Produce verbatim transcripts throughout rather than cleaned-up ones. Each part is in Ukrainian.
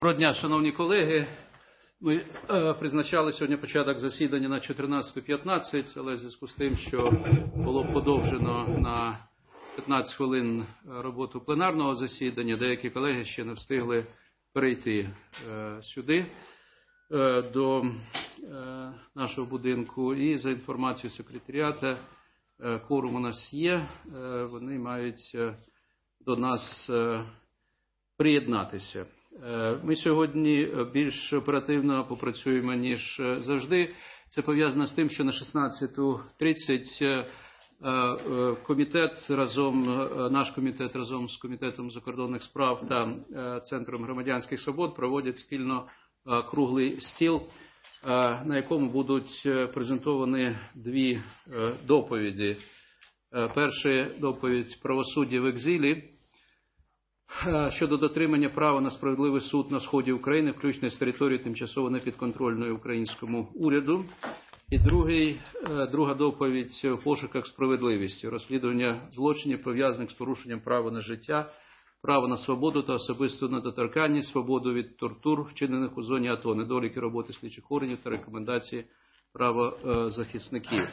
Доброго дня, шановні колеги. Ми е, призначали сьогодні початок засідання на чотирнадцята п'ятнадцять, але в зв'язку з тим, що було подовжено на п'ятнадцять хвилин роботу пленарного засідання, деякі колеги ще не встигли перейти е, сюди, е, до е, нашого будинку. І за інформацією секретаріату, е, кворум у нас є, е, вони мають е, до нас е, приєднатися. Ми сьогодні більш оперативно попрацюємо, ніж завжди. Це пов'язано з тим, що на шістнадцята тридцять комітет разом, наш комітет разом з Комітетом закордонних справ та Центром громадянських свобод проводять спільно круглий стіл, на якому будуть презентовані дві доповіді. Перша доповідь «Правосуддя в екзилі» щодо дотримання права на справедливий суд на сході України, включно з території тимчасово непідконтрольної українському уряду. І другий, друга доповідь «В пошуках справедливості. Розслідування злочинів, пов'язаних з порушенням права на життя, право на свободу та особисту недоторканність, свободу від тортур, вчинених у зоні АТО, недоліки роботи слідчих органів та рекомендації правозахисників».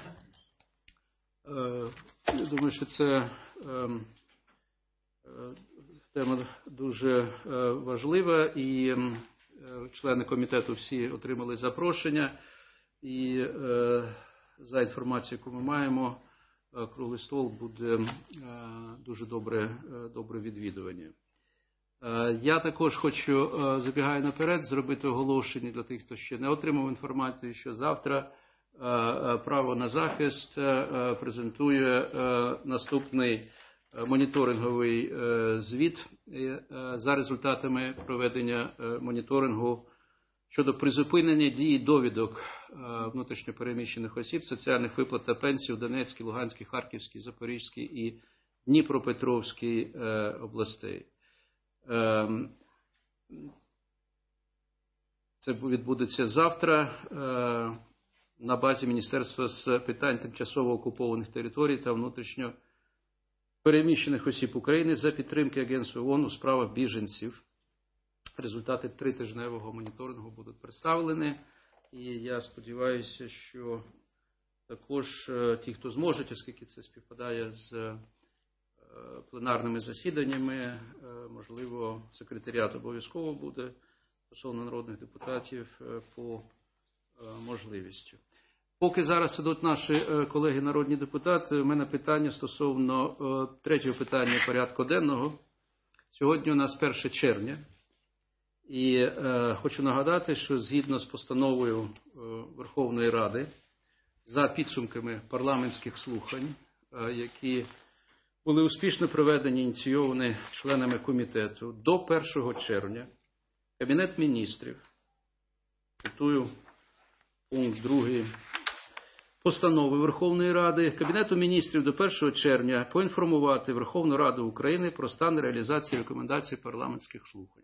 Я думаю, що це тема дуже важлива, і члени комітету всі отримали запрошення. І за інформацією, яку ми маємо, круглий стол буде дуже добре, добре відвідування. Я також хочу, забігаю наперед, зробити оголошення для тих, хто ще не отримав інформацію, що завтра право на захист презентує наступний моніторинговий звіт за результатами проведення моніторингу щодо призупинення дії довідок внутрішньопереміщених осіб, соціальних виплат та пенсій у Донецькій, Луганській, Харківській, Запорізькій і Дніпропетровській областей. Це відбудеться завтра на базі Міністерства з питань тимчасово окупованих територій та внутрішньо переміщених осіб України за підтримки Агентства ООН у справах біженців. Результати тритижневого моніторингу будуть представлені. І я сподіваюся, що також ті, хто зможуть, оскільки це співпадає з пленарними засіданнями, можливо, секретаріат обов'язково буде стосовно народних депутатів по можливості. Поки зараз ідуть наші колеги народні депутати, у мене питання стосовно третього питання порядку денного. Сьогодні у нас перше червня. І е, хочу нагадати, що згідно з постановою е, Верховної Ради за підсумками парламентських слухань, е, які були успішно проведені, ініційовані членами комітету, до першого червня Кабінет міністрів, цитую пункт другий постанови Верховної Ради, Кабінету міністрів до першого червня поінформувати Верховну Раду України про стан реалізації рекомендацій парламентських слухань.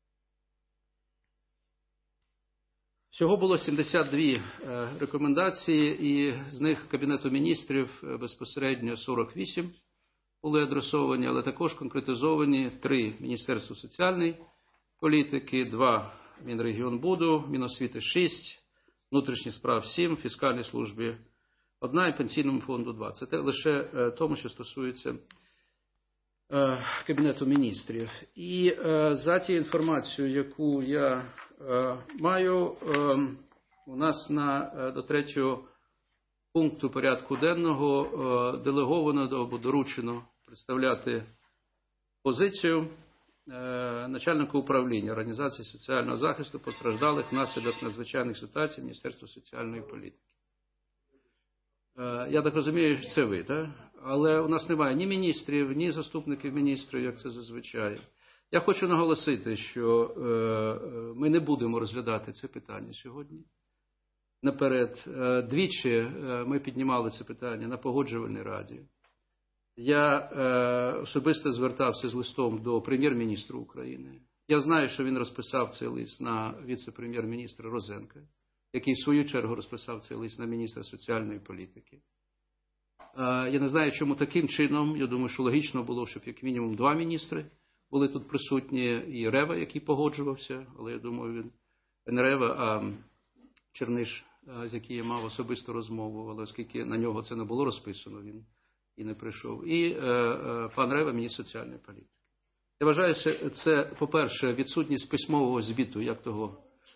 Всього було сімдесят дві рекомендації, і з них Кабінету міністрів безпосередньо сорок вісім були адресовані, але також конкретизовані три Міністерству соціальної політики, два Мінрегіонбуду, Міносвіти шість, внутрішніх справ сім, фіскальній службі одна і пенсійному фонду два. Це лише тому, що стосується Кабінету міністрів. І за тією інформацією, яку я маю, у нас на, до третього пункту порядку денного делеговано або доручено представляти позицію начальника управління Організації соціального захисту постраждалих внаслідок надзвичайних ситуацій Міністерства соціальної політики. Я так розумію, що це ви, так? Але у нас немає ні міністрів, ні заступників міністрів, як це зазвичай. Я хочу наголосити, що ми не будемо розглядати це питання сьогодні. Наперед, двічі ми піднімали це питання на Погоджувальній раді. Я особисто звертався з листом до прем'єр-міністра України. Я знаю, що він розписав цей лист на віце-прем'єр-міністра Розенка, який в свою чергу розписав цей лист на міністра соціальної політики. Я не знаю, чому таким чином. Я думаю, що логічно було, щоб як мінімум два міністри Були тут присутні і Рева, який погоджувався, але я думаю, він не Рева, а Черниш, з яким я мав особисту розмову, але оскільки на нього це не було розписано, він і не прийшов. І е, е, пан Рева, міністр соціальної політики. Я вважаю, що це, по-перше, відсутність письмового звіту, як того,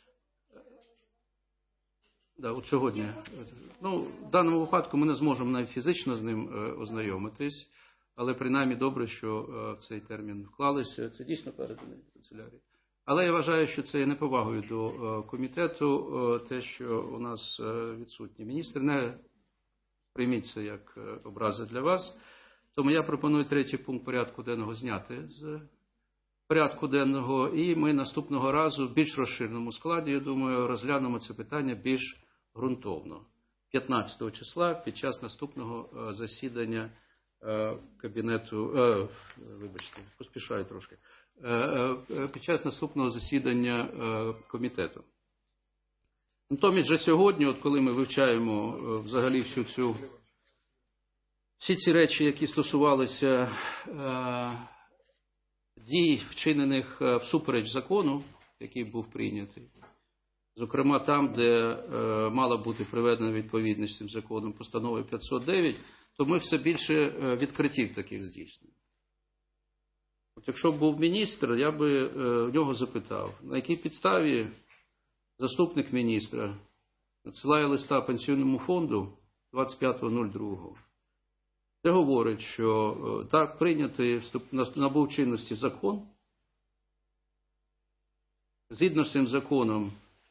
да, от сьогодні. Ну, в даному випадку ми не зможемо навіть фізично з ним е, ознайомитись, але принаймні добре, що е, цей термін вклалися. Це дійсно переданий канцелярії. Але я вважаю, що це є неповагою до е, комітету, е, те, що у нас е, відсутній міністр. Не прийміть це як е, образа для вас. Тому я пропоную третій пункт порядку денного зняти з порядку денного, і ми наступного разу в більш розширеному складі, я думаю, розглянемо це питання більш ґрунтовно. п'ятнадцятого числа під час наступного е, засідання е, кабінету, е, вибачте, поспішаю трошки, під час наступного засідання комітету. Натомість же сьогодні, от коли ми вивчаємо взагалі всю цю, всі ці речі, які стосувалися дій, вчинених всупереч закону, який був прийнятий, зокрема там, де мала бути приведена відповідність цим законом постанови п'ятсот дев'ять, то ми все більше відкриттів таких здійснюємо. От якщо б був міністр, я би в нього запитав, на якій підставі заступник міністра надсилає листа Пенсійному фонду двадцять п'ятого другого, де говорить, що так прийнятий набув чинності закон, згідно з цим законом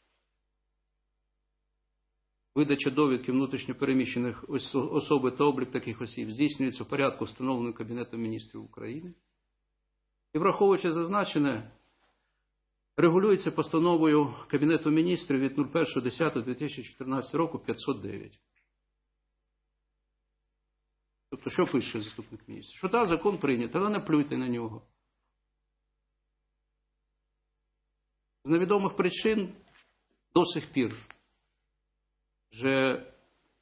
видача довідки внутрішньо переміщених особи та облік таких осіб здійснюється в порядку, встановленому Кабінетом міністрів України. І враховуючи зазначене, регулюється постановою Кабінету міністрів від першого десятого дві тисячі чотирнадцятого року п'ятсот дев'ять. Тобто, що пише заступник міністра? Що так, закон прийнятий, але не плюйте на нього. З невідомих причин до сих пір вже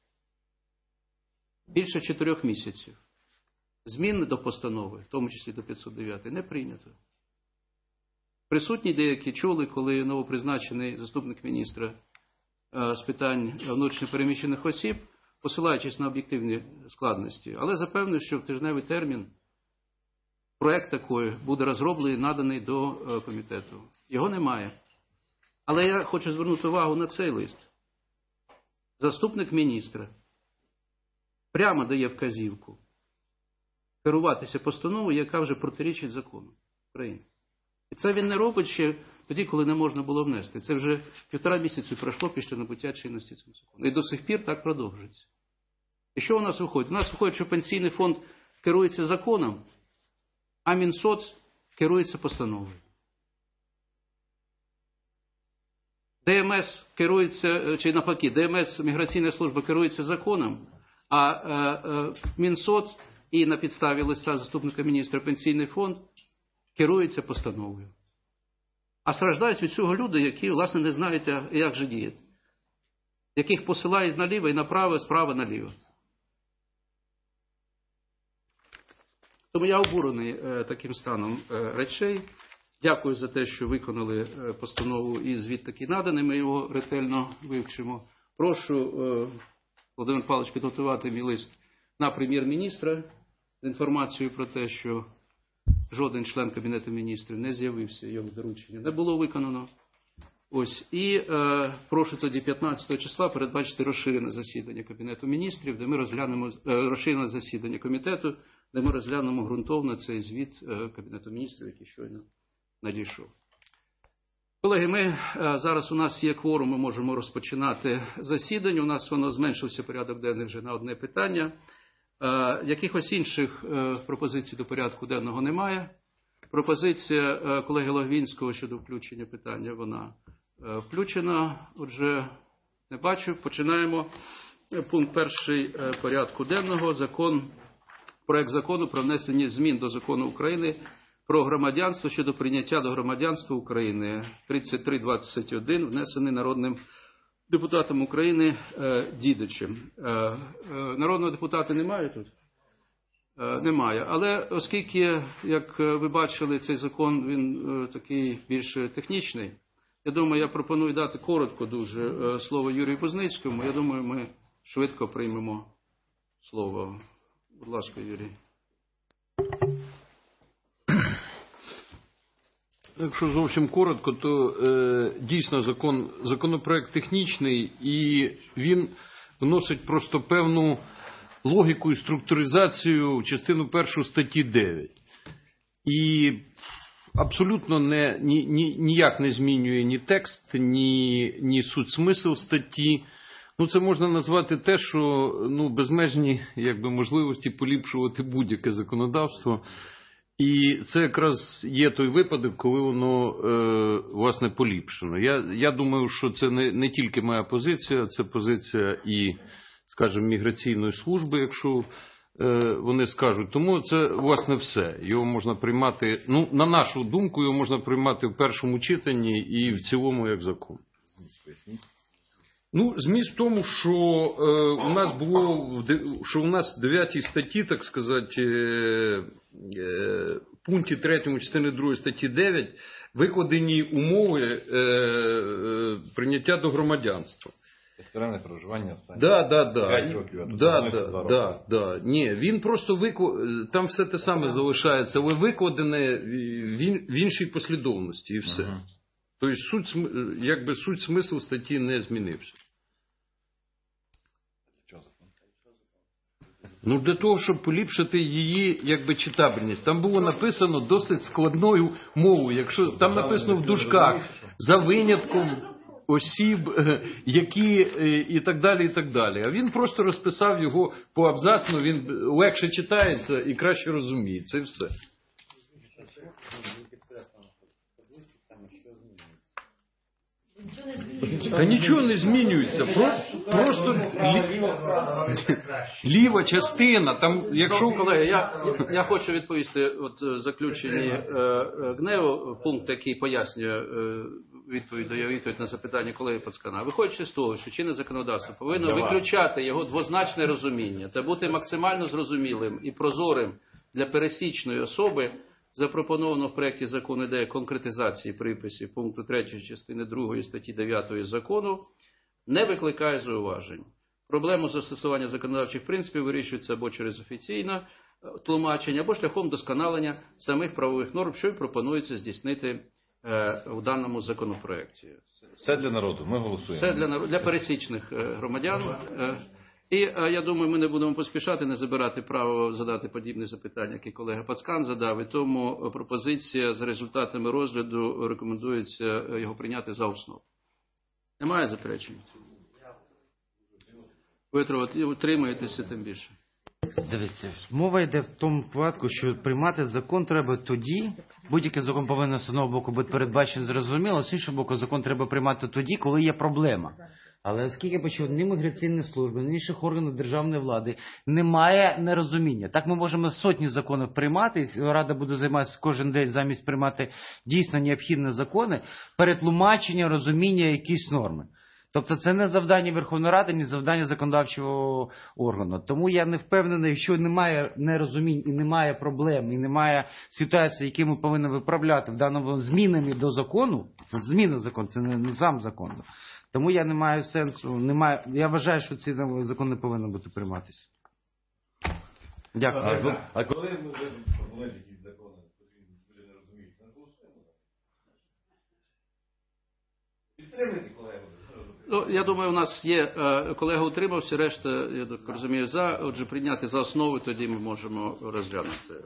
більше чотирьох місяців змін до постанови, в тому числі до п'ятсот дев'ятої, не прийнято. Присутні деякі чули, коли новопризначений заступник міністра з питань внутрішньопереміщених осіб, посилаючись на об'єктивні складності, але запевнив, що в тижневий термін проект такий буде розроблений і наданий до комітету. Його немає. Але я хочу звернути увагу на цей лист. Заступник міністра прямо дає вказівку керуватися постановою, яка вже протирічить закону України. І це він не робить ще тоді, коли не можна було внести. Це вже півтора місяці пройшло після набуття чинності цього закону. І до сих пір так продовжується. І що у нас виходить? У нас виходить, що пенсійний фонд керується законом, а Мінсоц керується постановою. ДМС керується, чи навпаки, ДМС, міграційна служба керується законом, а е, е, Мінсоц і на підставі листа заступника міністра Пенсійний фонд керується постановою. А страждають від цього люди, які, власне, не знають, як же діяти. Яких посилають наліво і направо, справа наліво. Тому я обурений е, таким станом е, речей. Дякую за те, що виконали е, постанову і звіт такий наданий. Ми його ретельно вивчимо. Прошу, е, Володимир Павлович, підготувати мій лист на прем'єр-міністра з інформацією про те, що жоден член Кабінету міністрів не з'явився, його доручення не було виконано. Ось. І е, прошу тоді п'ятнадцятого числа передбачити розширене засідання Кабінету міністрів, де ми розглянемо, е, розширене засідання комітету, де ми розглянемо ґрунтовно цей звіт е, Кабінету міністрів, який щойно надійшов. Колеги, ми, е, зараз у нас є кворум, ми можемо розпочинати засідання. У нас воно зменшився порядок денний вже на одне питання. Е, якихось інших е, пропозицій до порядку денного немає. Пропозиція е, колеги Логвинського щодо включення питання, вона е, включена. Отже, не бачу. Починаємо. Пункт перший е, порядку денного. Закон, проект закону про внесення змін до Закону України про громадянство щодо прийняття до громадянства України тридцять три двадцять один, внесений народним депутатом України е, Дідичем. Е, е, народного депутата немає тут? Немає. Але оскільки, як ви бачили, цей закон, він такий більш технічний, я думаю, я пропоную дати коротко дуже слово Юрію Бузницькому. Я думаю, ми швидко приймемо слово. Будь ласка, Юрій. Якщо зовсім коротко, то е, дійсно закон, законопроект технічний і він вносить просто певну логіку і структуризацію в частину першу статті дев'ять. І абсолютно не, ні, ні, ніяк не змінює ні текст, ні, ні суть смисл статті. Ну, це можна назвати те, що ну, безмежні якби, можливості поліпшувати будь-яке законодавство. І це якраз є той випадок, коли воно, е, власне, поліпшено. Я, я думаю, що це не, не тільки моя позиція, це позиція і, скажімо, міграційної служби, якщо е, вони скажуть. Тому це, власне, все. Його можна приймати, ну, на нашу думку, його можна приймати в першому читанні і в цілому як закон. Ну, зміст в тому, що е, у нас було, що у нас в дев'ятій статті, так сказати, е, е, в пункті третьому частини другої статті дев'ять викладені умови е, е, прийняття до громадянства. Безперервне проживання останні да, да, да. п'ять років, а тут да, да, да, да, да. Ні, він просто виклад... там все те саме залишається, але викладене в іншій послідовності і все. Ага. Тобто суть, якби суть смисл статті не змінився. Ну, для того, щоб поліпшити її, якби, читабельність. Там було написано досить складною мовою. Якщо там написано в дужках за винятком осіб, які і так далі, і так далі. А він просто розписав його по абзацну, він легше читається і краще розуміється, і все. Та нічого не змінюється, просто, просто лі... ліва частина. Там, якщо... Колеги, я, я хочу відповісти от заключенні е, ГНЕУ, пункт, який пояснює е, відповідь, дає відповідь на запитання колеги Пацкана. Виходячи з того, що чинне законодавство повинно виключати його двозначне розуміння та бути максимально зрозумілим і прозорим для пересічної особи, запропоновано в проєкті закону ідея конкретизації приписів пункту третьої частини другої статті дев'ятої закону не викликає зауважень. Проблему застосування законодавчих принципів вирішується або через офіційне тлумачення, або шляхом досконалення самих правових норм, що й пропонується здійснити е, у даному законопроєкті. Все для народу, ми голосуємо. Все для, народ... для пересічних громадян. Е, І я думаю, ми не будемо поспішати, не забирати право задати подібне запитання, яке колега Пацкан задав. І тому пропозиція з результатами розгляду рекомендується його прийняти за основу. Немає заперечень? Петро, ви утримуєтеся тим більше. Дивіться, мова йде в тому випадку, що приймати закон треба тоді, будь-який закон повинен з одного боку бути передбачений, зрозуміло, з іншого боку закон треба приймати тоді, коли є проблема. Але оскільки почув, ні міграційної служби, ні інших органів державної влади немає нерозуміння. Так ми можемо сотні законів приймати, і Рада буде займатися кожен день замість приймати дійсно необхідні закони, перетлумачення, розуміння якісь норми. Тобто це не завдання Верховної Ради, ні завдання законодавчого органу. Тому я не впевнений, якщо немає нерозумінь і немає проблем, і немає ситуації, які ми повинні виправляти в даному змінами до закону, це зміна закону, це не, не сам закон. Тому я не маю сенсу, не маю, я вважаю, що ці закон не повинен бути прийматися. Дякую. А, а коли ми пропонуємо якісь закони, люди не розуміють, не голосуємо? Підтримуйте колегу. Ну, я думаю, у нас є, колега утримався, решта, я так розумію, за. Отже, прийняти за основу, тоді ми можемо розглянути.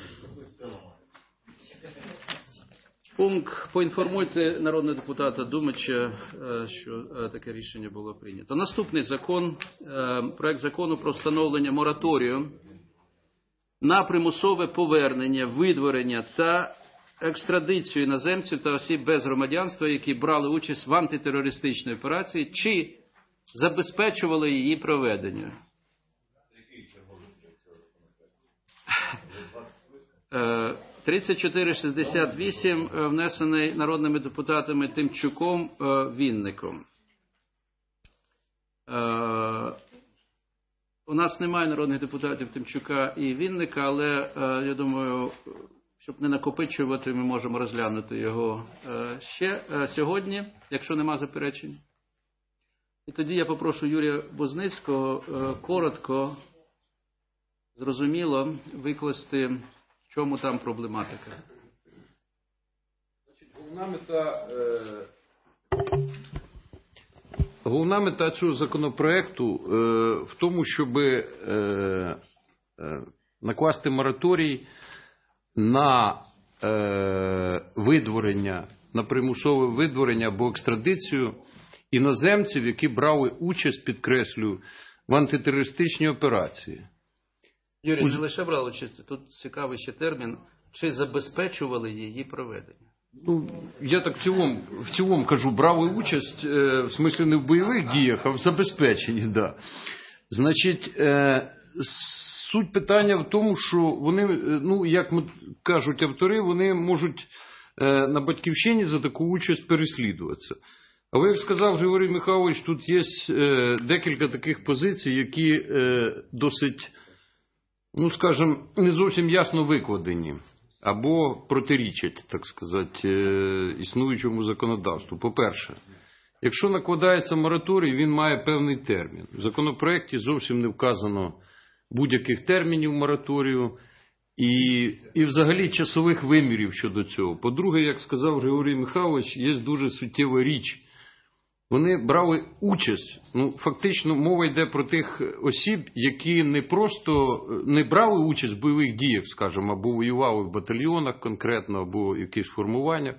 Пункт. Поінформуйте народного депутата Думача, що таке рішення було прийнято. Наступний закон, проект закону про встановлення мораторію на примусове повернення, видворення та екстрадицію іноземців та осіб без громадянства, які брали участь в антитерористичній операції чи забезпечували її проведення. тридцять чотири шістдесят вісім внесений народними депутатами Тимчуком, Вінником. У нас немає народних депутатів Тимчука і Вінника, але я думаю, щоб не накопичувати, ми можемо розглянути його ще сьогодні, якщо нема заперечень. І тоді я попрошу Юрія Бузницького коротко, зрозуміло, викласти, в чому там проблематика. Головна мета, е, головна мета цього законопроекту е, в тому, щоб е, е, накласти мораторій на е, видворення, на примусове видворення або екстрадицію іноземців, які брали участь, підкреслюю, в антитерористичній операції. Юрій, не лише брали участь, тут цікавий ще термін, чи забезпечували її проведення? Ну, я так в цілому, в цілому кажу, брали участь, е, в смислі не в бойових діях, а в забезпеченні, да. Значить, е, суть питання в тому, що вони, ну, як кажуть автори, вони можуть е, на батьківщині за таку участь переслідуватися. Але, як сказав Григорій Михайлович, тут є е, декілька таких позицій, які е, досить, ну, скажімо, не зовсім ясно викладені. Або протирічать, так сказати, існуючому законодавству. По-перше, якщо накладається мораторій, він має певний термін. В законопроекті зовсім не вказано будь-яких термінів мораторію і, і взагалі часових вимірів щодо цього. По-друге, як сказав Григорій Михайлович, є дуже суттєва річ. Вони брали участь, ну, фактично мова йде про тих осіб, які не просто не брали участь в бойових діях, скажімо, або воювали в батальйонах конкретно, або в якихось формуваннях,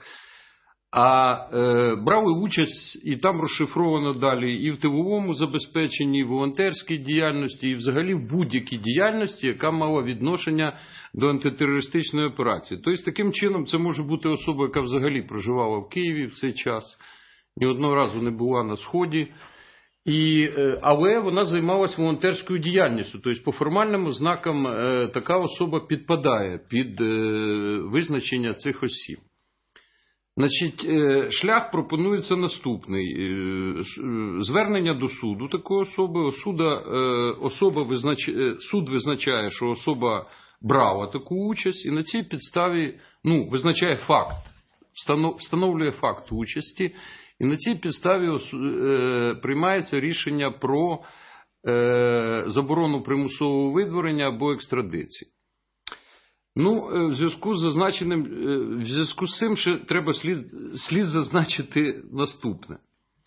а е, брали участь, і там розшифровано далі, і в тиловому забезпеченні, і в волонтерській діяльності, і взагалі в будь-якій діяльності, яка мала відношення до антитерористичної операції. Тобто, таким чином, це може бути особа, яка взагалі проживала в Києві в цей час, ні одного разу не була на Сході, і, але вона займалася волонтерською діяльністю. Тобто, по формальним ознакам така особа підпадає під визначення цих осіб. Значить, шлях пропонується наступний. Звернення до суду такої особи. Осуда, особа визнач... Суд визначає, що особа брала таку участь, і на цій підставі, ну, визначає факт, встановлює факт участі, і на цій підставі е, приймається рішення про е, заборону примусового видворення або екстрадиції. Ну, в зв'язку з зазначеним, в зв'язку з цим ще треба слід, слід зазначити наступне.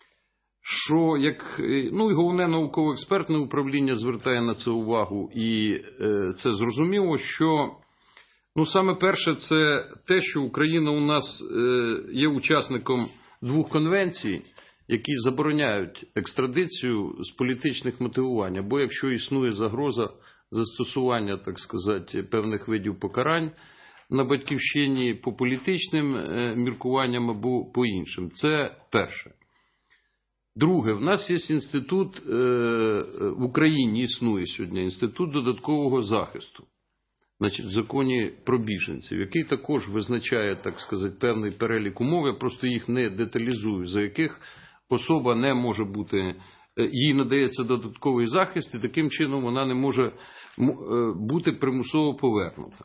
Що, як, ну, і головне науково-експертне управління звертає на це увагу, і е, це зрозуміло, що, ну, саме перше, це те, що Україна у нас е, є учасником двох конвенцій, які забороняють екстрадицію з політичних мотивувань, або якщо існує загроза застосування, так сказати, певних видів покарань на батьківщині по політичним міркуванням або по іншим. Це перше. Друге, в нас є інститут, в Україні існує сьогодні інститут додаткового захисту. Значить, в законі про біженців, який також визначає, так сказати, певний перелік умов, я просто їх не деталізую, за яких особа не може бути, їй надається додатковий захист, і таким чином вона не може бути примусово повернута.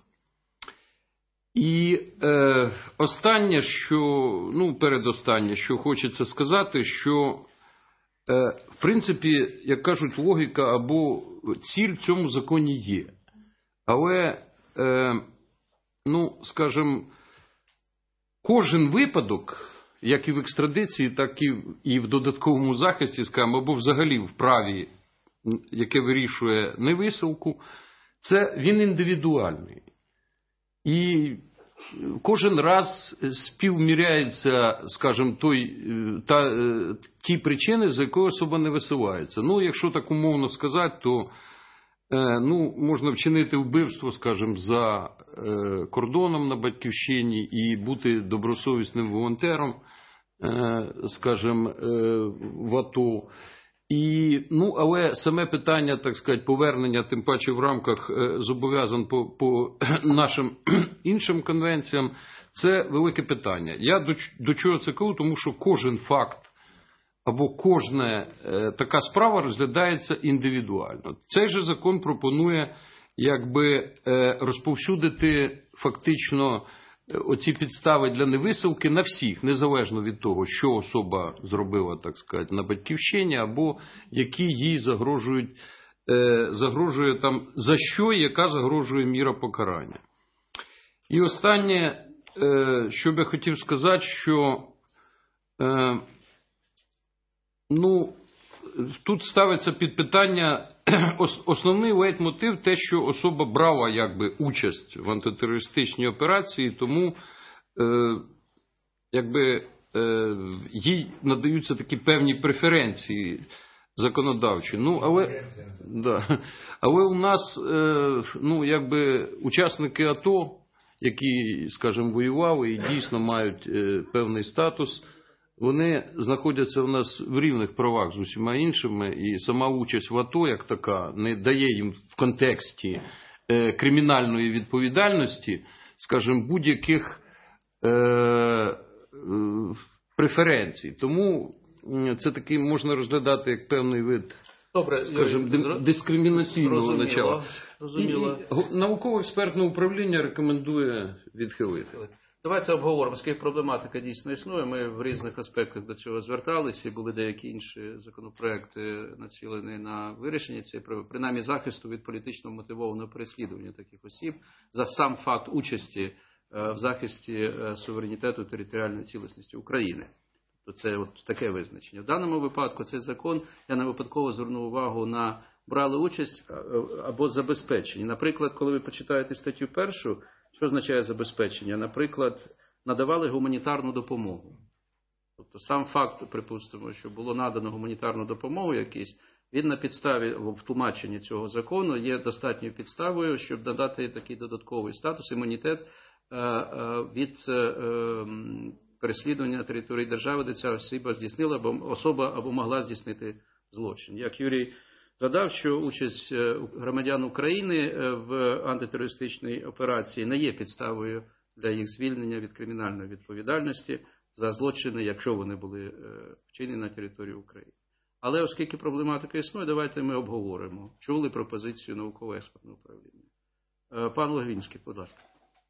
І е, останнє, що, ну, передостаннє, що хочеться сказати, що, е, в принципі, як кажуть, логіка або ціль в цьому законі є. Але, е, ну, скажімо, кожен випадок, як і в екстрадиції, так і, і в додатковому захисті, скажімо, або взагалі в праві, яке вирішує невисилку, це він індивідуальний. І кожен раз співміряється, скажімо, той, та, ті причини, за якою особа не висувається. Ну, якщо так умовно сказати, то ну, можна вчинити вбивство, скажімо, за кордоном на батьківщині і бути добросовісним волонтером, скажімо, в АТО. І, ну, але саме питання, так сказати, повернення, тим паче в рамках зобов'язань по, по нашим іншим конвенціям, це велике питання. Я до, до чого це кажу? Тому що кожен факт або кожна е, така справа розглядається індивідуально. Цей же закон пропонує якби е, розповсюдити фактично оці підстави для невисилки на всіх, незалежно від того, що особа зробила, так сказати, на батьківщині, або які їй загрожують, е, загрожує там, за що і яка загрожує міра покарання. І останнє, е, що б я хотів сказати, що е, ну, тут ставиться під питання основний лейтмотив те, що особа брала якби участь в антитерористичній операції, тому е, якби е, їй надаються такі певні преференції законодавчі. Ну, але, да, але у нас е, ну, якби учасники АТО, які, скажімо, воювали і дійсно мають е, певний статус, вони знаходяться у нас в рівних правах з усіма іншими, і сама участь в АТО, як така, не дає їм в контексті е, кримінальної відповідальності, скажімо, будь-яких е, е, преференцій. Тому це таки можна розглядати як певний вид, Добре, скажімо, Юрій, дискримінаційного зрозуміло, начала. зрозуміло. І, і науково-експертне управління рекомендує відхилити. Давайте обговоримо, оскільки проблематика дійсно існує. Ми в різних аспектах до цього зверталися, і були деякі інші законопроекти націлені на вирішення цієї проблеми, принаймні захисту від політично мотивованого переслідування таких осіб за сам факт участі в захисті суверенітету і територіальної цілісності України. То це от таке визначення. В даному випадку цей закон, я не випадково звернув увагу на брали участь або забезпечені. Наприклад, коли ви почитаєте статтю першу, що означає забезпечення? Наприклад, надавали гуманітарну допомогу. Тобто сам факт, припустимо, що було надано гуманітарну допомогу якісь, він на підставі в тлумаченні цього закону є достатньою підставою, щоб надати такий додатковий статус, імунітет від переслідування на території держави, де ця особа здійснила, або особа або могла здійснити злочин. Як Юрій згадав, що участь громадян України в антитерористичній операції не є підставою для їх звільнення від кримінальної відповідальності за злочини, якщо вони були вчинені на території України. Але оскільки проблематика існує, давайте ми обговоримо. Чули пропозицію науково-експертного управління. Пан Логвинський, будь ласка.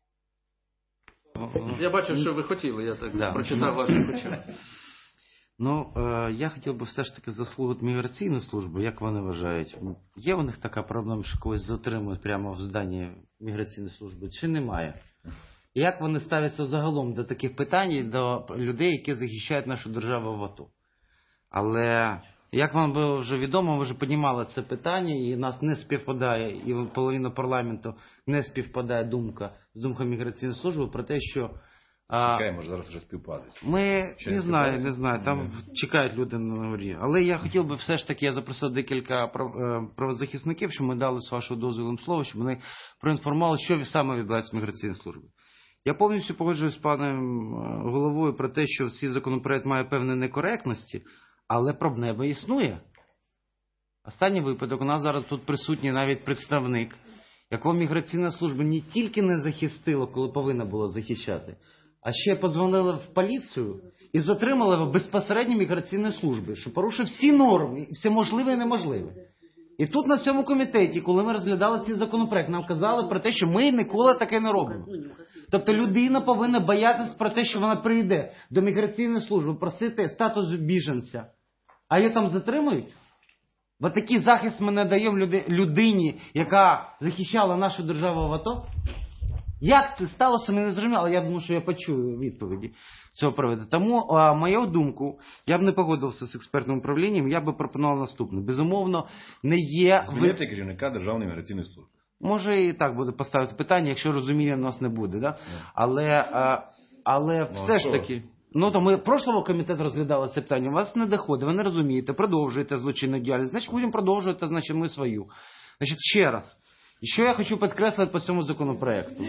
Я бачив, що ви хотіли, я так да. прочитав ваші очах. Ну, е, я хотів би все ж таки заслухати міграційну службу, як вони вважають. Є у них така проблема, що когось затримують прямо в зданні міграційної служби, чи немає? І як вони ставляться загалом до таких питань і до людей, які захищають нашу державу в АТО? Але, як вам було вже відомо, ви вже піднімали це питання, і нас не співпадає, і половина парламенту не співпадає думка з думкою міграційної служби про те, що Чекаємо, може зараз вже співпадуть. Ми, Ще не знаю, не знаю, там mm. чекають люди на горі. Але я хотів би все ж таки, я запросив декілька правозахисників, щоб ми дали з вашого дозволу слово, щоб вони проінформували, що саме відбувається з міграційною службою. Я повністю погоджуюсь з паном головою про те, що цей законопроект має певні некоректності, але проблема існує. Останній випадок, у нас зараз тут присутній навіть представник, якого міграційна служба не тільки не захистила, коли повинна була захищати, а ще позвонили в поліцію і затримали безпосередньо міграційної служби, що порушив всі норми, все можливе і неможливе. І тут на цьому комітеті, коли ми розглядали цей законопроект, нам казали про те, що ми ніколи таке не робимо. Тобто людина повинна боятися про те, що вона прийде до міграційної служби просити статус біженця, а її там затримують. Бо такий захист ми надаємо людині, яка захищала нашу державу в АТО. Як це сталося, ми не зрозуміли, але я думаю, що я почую відповіді цього приводу. Тому, а, мою думку, я б не погодився з експертним управлінням, я б пропонував наступне. Безумовно, не є... Змінити керівника Державної міграційної служби. Може і так буде поставити питання, якщо розуміння в нас не буде. Да? Але, а, але ну, все ж таки... Ну, то ми в прошлому комітеті розглядали це питання, у вас не доходить, ви не розумієте, продовжуєте злочинну діяльність, значить будемо продовжувати, значить ми свою. Значить, ще раз, що я хочу підкреслити по цьому законопроекту?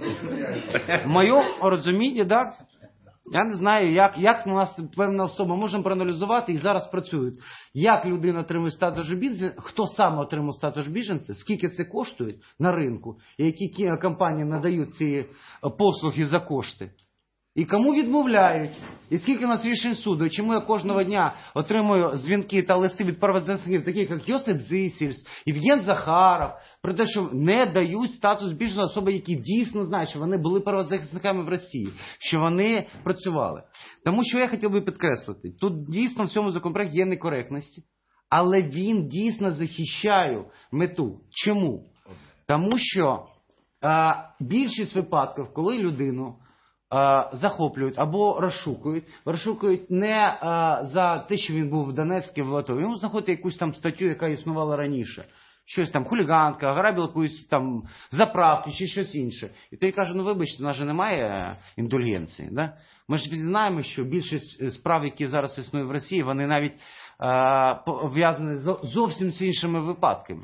В моєму розумінні, да, я не знаю, як, як у нас певна особа, можемо проаналізувати і зараз працюють. Як людина отримує статус біженця, хто саме отримав статус біженця, скільки це коштує на ринку, і які компанії надають ці послуги за кошти. І кому відмовляють? І скільки у нас рішень суду? І чому я кожного дня отримую дзвінки та листи від правозахисників, таких як Йосип Зисельс, Євген Захаров, про те, що не дають статус біженця особи, які дійсно знають, що вони були правозахисниками в Росії, що вони працювали. Тому що я хотів би підкреслити, тут дійсно в цьому законопроекті є некоректності, але він дійсно захищає мету. Чому? Тому що а, більшість випадків, коли людину а, захоплюють або розшукують, розшукують не а, за те, що він був в Донецьку, в АТО, йому знаходять якусь там статтю, яка існувала раніше. Щось там, хуліганка, грабила якусь там заправки чи щось інше. І той каже, ну вибачте, у нас же немає індульгенції. Да? Ми ж знаємо, що більшість справ, які зараз існують в Росії, вони навіть а, пов'язані з зовсім з іншими випадками.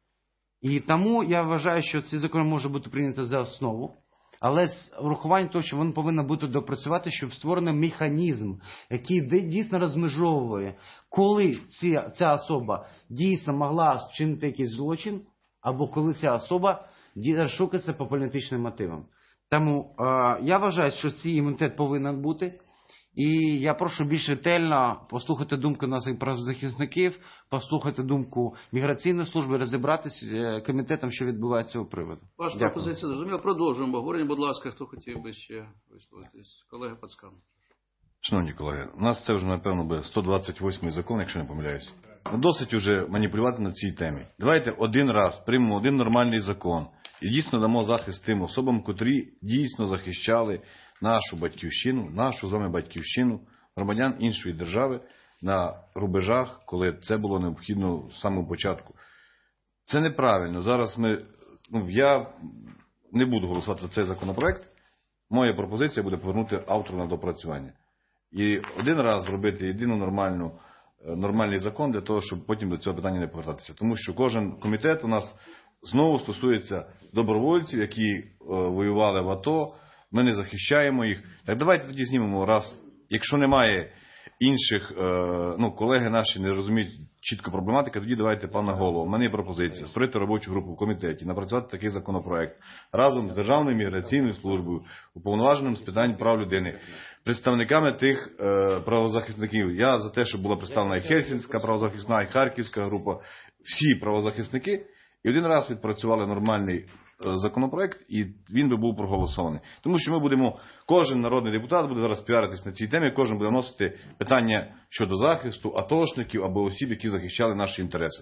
І тому я вважаю, що цей закон може бути прийнятий за основу, але з урахуванням того, що він повинен бути допрацювати, щоб створений механізм, який дійсно розмежовує, коли ця, ця особа дійсно могла вчинити якийсь злочин, або коли ця особа розшукується по політичним мотивам. Тому е, я вважаю, що цей імунітет повинен бути. І я прошу більш ретельно послухати думку наших правозахисників, послухати думку міграційної служби, розібратися комітетом, що відбувається з цього приводу. Ваша пропозиція зрозуміла. Продовжуємо обговорення. Будь ласка, хто хотів би ще висловитись? Колега Пацкан. Шановні колеги, у нас це вже, напевно, би сто двадцять восьмий закон, якщо не помиляюсь. Досить уже маніпулювати на цій темі. Давайте один раз приймемо один нормальний закон і дійсно дамо захист тим особам, котрі дійсно захищали нашу батьківщину, нашу з вами батьківщину, громадян іншої держави на рубежах, коли це було необхідно з самого початку. Це неправильно. Зараз ми, ну, я не буду голосувати за цей законопроект. Моя пропозиція буде повернути автору на допрацювання. І один раз зробити єдину нормальну, нормальний закон для того, щоб потім до цього питання не повертатися. Тому що кожен комітет у нас знову стосується добровольців, які е, воювали в АТО. Ми не захищаємо їх. Так давайте тоді знімемо раз. Якщо немає інших, е, ну, колеги наші не розуміють чітко проблематики, тоді давайте, пане голово, у мене є пропозиція створити робочу групу в комітеті, напрацювати такий законопроект разом з Державною міграційною службою, уповноваженим з питань прав людини, представниками тих е, правозахисників. Я за те, щоб була представлена і Хельсінська правозахисна, і Харківська група, всі правозахисники, і один раз відпрацювали нормальний законопроект, і він би був проголосований. Тому що ми будемо, кожен народний депутат буде зараз піаритись на цій темі, кожен буде вносити питання щодо захисту атошників або осіб, які захищали наші інтереси.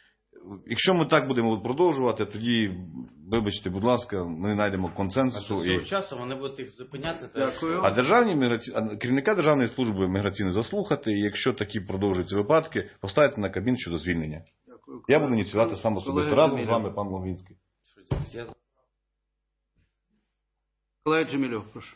Якщо ми так будемо продовжувати, тоді, вибачте, будь ласка, ми знайдемо консенсусу. А до цього і... часу вони будуть їх зупиняти. Дякую. А державні міграці... керівника Державної служби міграційної заслухати, і якщо такі продовжуються випадки, поставити на Кабмін щодо звільнення. Дякую. Я буду ініціювати сам особисто разом з вами, пан Логвинський. Колега Джемілєв, прошу.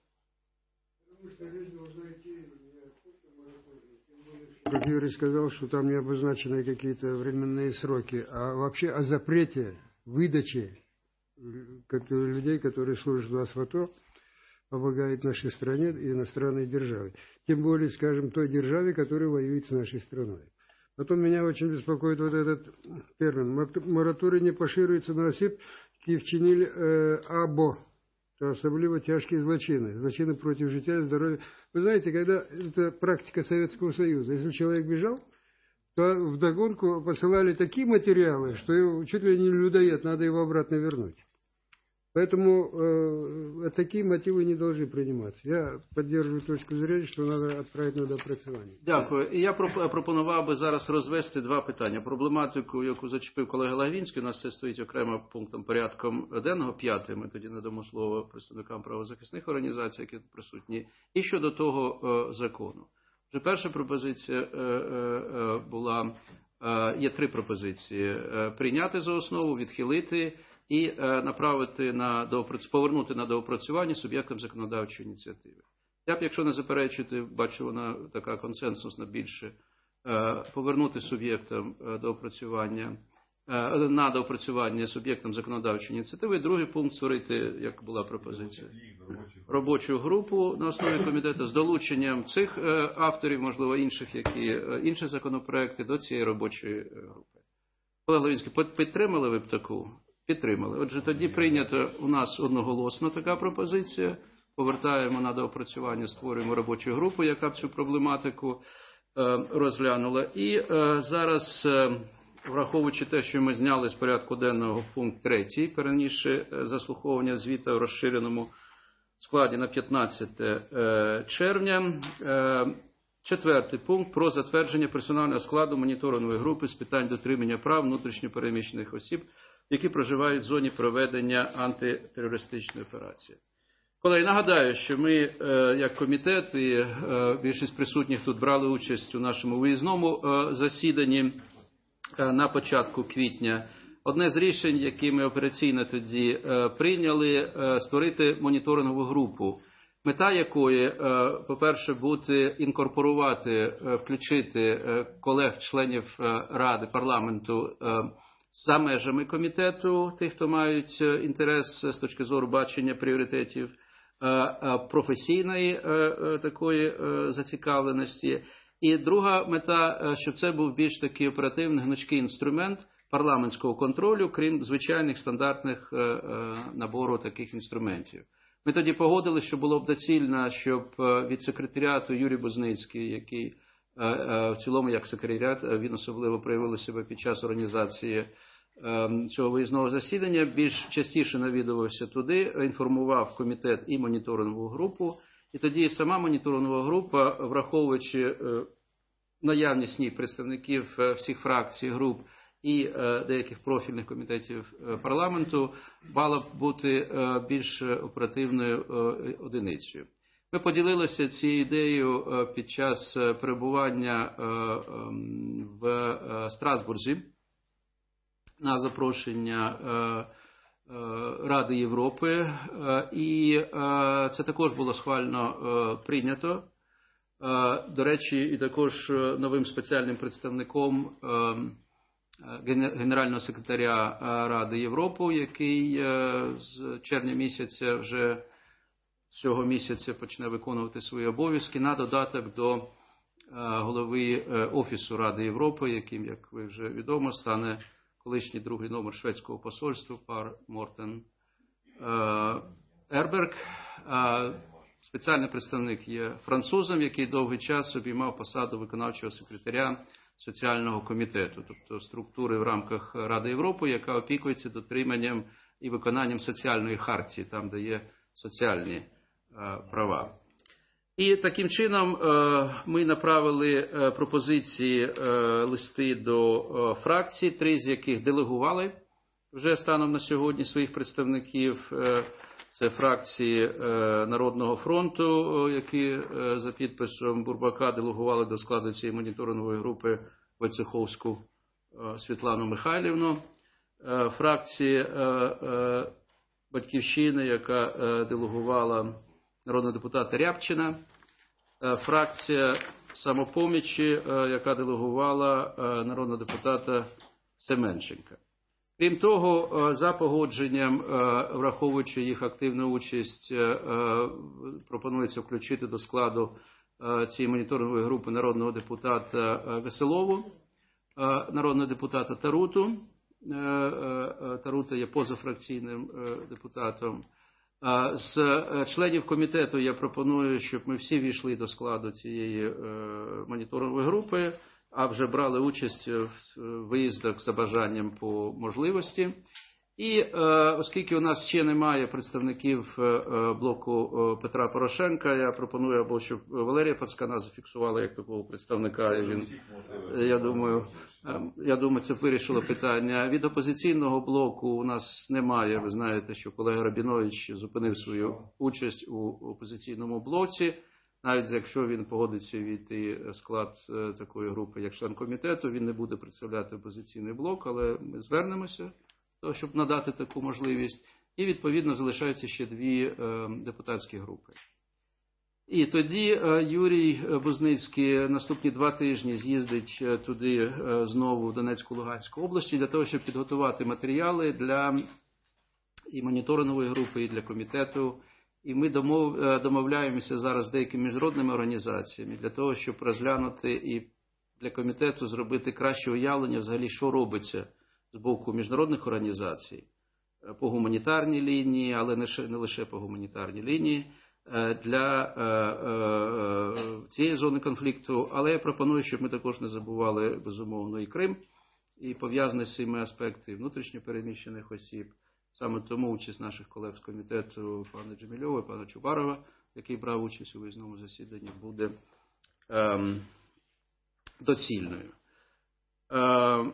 Как Юрий сказал, что там не обозначены какие-то временные сроки, а вообще о запрете выдачи людей, которые служат у нас в АТО, помогают нашей стране и иностранной державе. Тем более, скажем, той державе, которая воюет с нашей страной. Потом меня очень беспокоит вот этот термин. Мораторий не поширюється на осіб, які вчинили э, або то особливо тяжкие злочины, злочины против життя и здоровья. Вы знаете, когда это практика Советского Союза, если человек бежал, то вдогонку посылали такие материалы, что его чуть ли не людоед, надо его обратно вернуть. Поэтому э, такие мотивы не должны приниматься. Я поддерживаю точку зрения, что надо отправить на доопрацювання. Дякую. І я пропонував би зараз розвести два питання. Проблематику, яку зачепив колега Лагвінський, у нас це стоїть окремо пунктом порядком денного, п'ятий, ми тоді надамо слово представникам правозахисних організацій, які тут присутні, і щодо того е, закону. Вже перша пропозиція е, е, була, е, є три пропозиції. Е, прийняти за основу, відхилити і е, направити на доопрацювання, повернути на доопрацювання суб'єктам законодавчої ініціативи. Я б, якщо не заперечити, бачу, вона така консенсусна більше, е, повернути суб'єктам е, доопрацювання, е, на доопрацювання суб'єктам законодавчої ініціативи. І другий пункт створити, як була пропозиція, робочу групу на основі комітету з долученням цих е, авторів, можливо, інших, які, е, інші законопроекти до цієї робочої групи. Олег Лавінський, підтримали ви б таку? Підтримали. Отже, тоді прийнято у нас одноголосно така пропозиція повертаємо на доопрацювання, створюємо робочу групу, яка б цю проблематику розглянула. І зараз, враховуючи те, що ми зняли з порядку денного пункт третій, перенісши заслуховування звіту в розширеному складі на п'ятнадцяте червня, четвертий пункт про затвердження персонального складу моніторингової групи з питань дотримання прав внутрішньо переміщених осіб, які проживають в зоні проведення антитерористичної операції. Колеги, нагадаю, що ми, як комітет і більшість присутніх тут брали участь у нашому виїзному засіданні на початку квітня. Одне з рішень, які ми операційно тоді прийняли, створити моніторингову групу, мета якої, по-перше, бути, інкорпорувати, включити колег-членів Ради, парламенту за межами комітету, тих, хто мають інтерес з точки зору бачення пріоритетів, професійної такої зацікавленості. І друга мета, щоб це був більш такий оперативний, гнучкий інструмент парламентського контролю, крім звичайних стандартних набору таких інструментів. Ми тоді погодили, що було б доцільно, щоб від секретаріату Юрій Бузницький, який в цілому як секретаріат, він особливо проявив себе під час організації цього виїзного засідання, більш частіше навідувався туди, інформував комітет і моніторингову групу. І тоді сама моніторингова група, враховуючи наявність ній представників всіх фракцій, груп і деяких профільних комітетів парламенту, мала б бути більш оперативною одиницею. Ми поділилися цією ідеєю під час перебування в Страсбурзі на запрошення Ради Європи, і це також було схвально прийнято. До речі, і також новим спеціальним представником генерального секретаря Ради Європи, який з червня місяця вже цього місяця почне виконувати свої обов'язки, на додаток до голови Офісу Ради Європи, яким, як ви вже відомо, стане колишній другий номер шведського посольства пар Мортен Ерберг. Спеціальний представник є французом, який довгий час обіймав посаду виконавчого секретаря соціального комітету, тобто структури в рамках Ради Європи, яка опікується дотриманням і виконанням соціальної хартії, там, де є соціальні права. І таким чином ми направили пропозиції, листи до фракцій, три з яких делегували вже станом на сьогодні своїх представників. Це фракції Народного фронту, які за підписом Бурбака делегували до складу цієї моніторингової групи Войцеховську Світлану Михайлівну. Фракції Батьківщини, яка делегувала народного депутата Рябчина. Фракція Самопомічі, яка делегувала народного депутата Семенченка. Крім того, за погодженням, враховуючи їх активну участь, пропонується включити до складу цієї моніторингової групи народного депутата Веселову, народного депутата Таруту. Тарута є позафракційним депутатом. З членів комітету я пропоную, щоб ми всі війшли до складу цієї моніторингової групи, а вже брали участь в виїздах за бажанням по можливості. І оскільки у нас ще немає представників блоку Петра Порошенка, я пропоную, або щоб Валерія Пацкана зафіксувала як такого представника. І він, я думаю, я думаю, це вирішило питання. Від опозиційного блоку у нас немає. Ви знаєте, що колега Рабінович зупинив свою участь у опозиційному блоці. Навіть якщо він погодиться війти в склад такої групи, як член комітету, він не буде представляти опозиційний блок, але ми звернемося, щоб надати таку можливість. І, відповідно, залишаються ще дві депутатські групи. І тоді Юрій Бузницький наступні два тижні з'їздить туди знову в Донецьку, Луганську області для того, щоб підготувати матеріали для і моніторингової групи, і для комітету. І ми домов, домовляємося зараз з деякими міжнародними організаціями для того, щоб розглянути і для комітету зробити краще уявлення взагалі, що робиться з боку міжнародних організацій по гуманітарній лінії, але не лише по гуманітарній лінії, для цієї зони конфлікту. Але я пропоную, щоб ми також не забували, безумовно, і Крим, і пов'язані з цими аспекти внутрішньо переміщених осіб. Саме тому участь наших колег з комітету, пана Джемільова, пана Чубарова, який брав участь у виїзному засіданні, буде ем, доцільною. Е,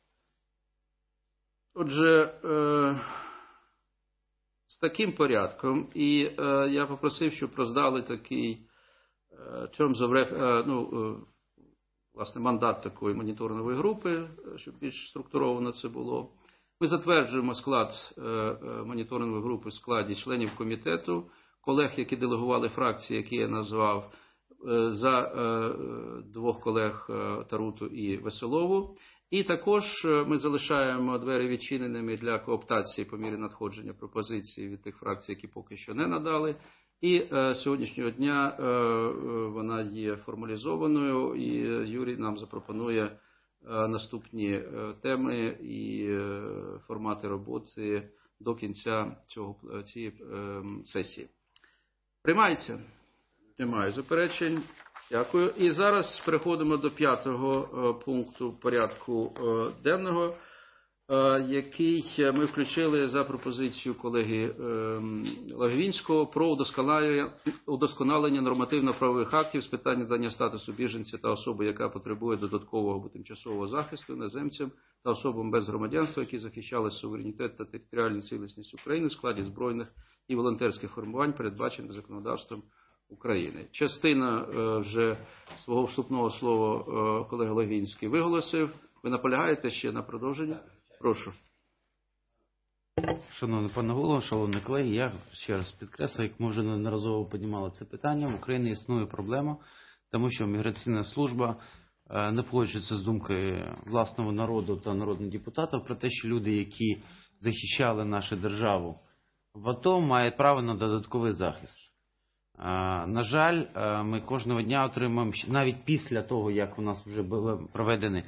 отже, е, з таким порядком, і е, я попросив, щоб роздали такий е, terms of ref, е, ну, е, власне, мандат такої моніторингової групи, щоб більш структуровано це було. Ми затверджуємо склад е, е, моніторингової групи в складі членів комітету, колег, які делегували фракції, які я назвав, е, за е, двох колег е, Таруту і Веселову. І також ми залишаємо двері відчиненими для кооптації по мірі надходження пропозицій від тих фракцій, які поки що не надали. І е, сьогоднішнього дня е, вона є формалізованою, і Юрій нам запропонує е, наступні е, теми і е, формати роботи до кінця цього, цієї е, сесії. Приймається? Немає заперечень. Дякую. І зараз переходимо до п'ятого пункту порядку денного, який ми включили за пропозицією колеги Логвинського про удосконалення нормативно-правових актів з питань надання статусу біженця та особи, яка потребує додаткового або тимчасового захисту іноземцям та особам без громадянства, які захищали суверенітет та територіальну цілісність України в складі збройних і волонтерських формувань, передбачених законодавством України. Частина вже свого вступного слова колега Логвинський виголосив. Ви наполягаєте ще на продовження? Прошу. Шановний пане голово, шановні колеги, я ще раз підкреслюю, як ми вже неодноразово піднімали це питання, в Україні існує проблема, тому що міграційна служба не погоджується з думкою власного народу та народних депутатів про те, що люди, які захищали нашу державу в АТО, мають право на додатковий захист. На жаль, ми кожного дня отримуємо, навіть після того, як у нас вже були проведені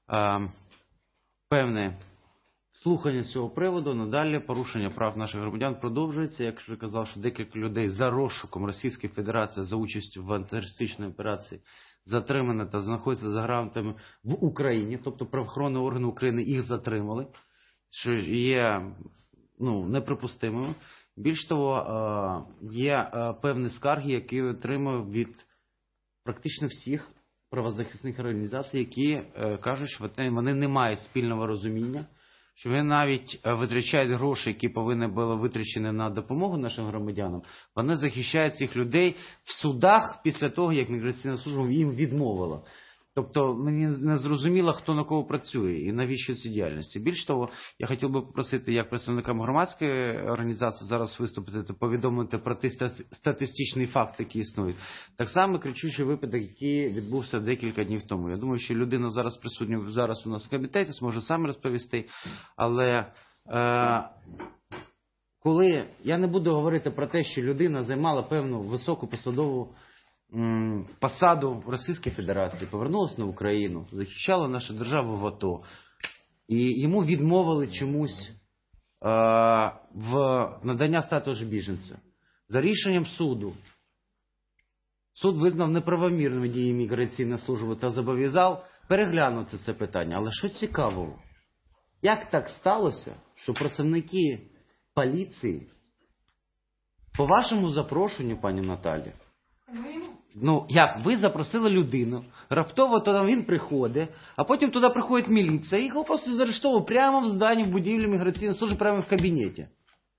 певне слухання з цього приводу, надалі порушення прав наших громадян продовжується. Як вже казав, що декілька людей за розшуком Російської Федерації за участю в антитерористичній операції затримані та знаходяться за грантами в Україні, тобто правоохоронні органи України їх затримали, що є ну, неприпустимим. Більш того, є певні скарги, які отримав від практично всіх правозахисних організацій, які кажуть, що вони не мають спільного розуміння, що вони навіть витрачають гроші, які повинні були витрачені на допомогу нашим громадянам, вони захищають цих людей в судах після того, як міграційна служба їм відмовила. Тобто мені не зрозуміло, хто на кого працює і навіщо ці діяльності. Більш того, я хотів би попросити, як представникам громадської організації зараз виступити та повідомити про ті статистичні факти, які існують. Так само кричущий випадок, який відбувся декілька днів тому. Я думаю, що людина зараз присутня зараз у нас в комітеті, зможе сам розповісти. Але е, коли я не буду говорити про те, що людина займала певну високу посадову посаду в Російській Федерації, повернулася на Україну, захищала нашу державу в АТО, і йому відмовили чомусь е, в надання статусу біженця. За рішенням суду, суд визнав неправомірними дії міграційної служби та зобов'язав переглянути це питання. Але що цікавого, як так сталося, що працівники поліції по вашому запрошенню, пані Наталі, ну, як, ви запросили людину, раптово то він приходить, а потім туди приходить міліція, і його просто заарештовують прямо в зданні, в будівлі міграційної служби, прямо в кабінеті.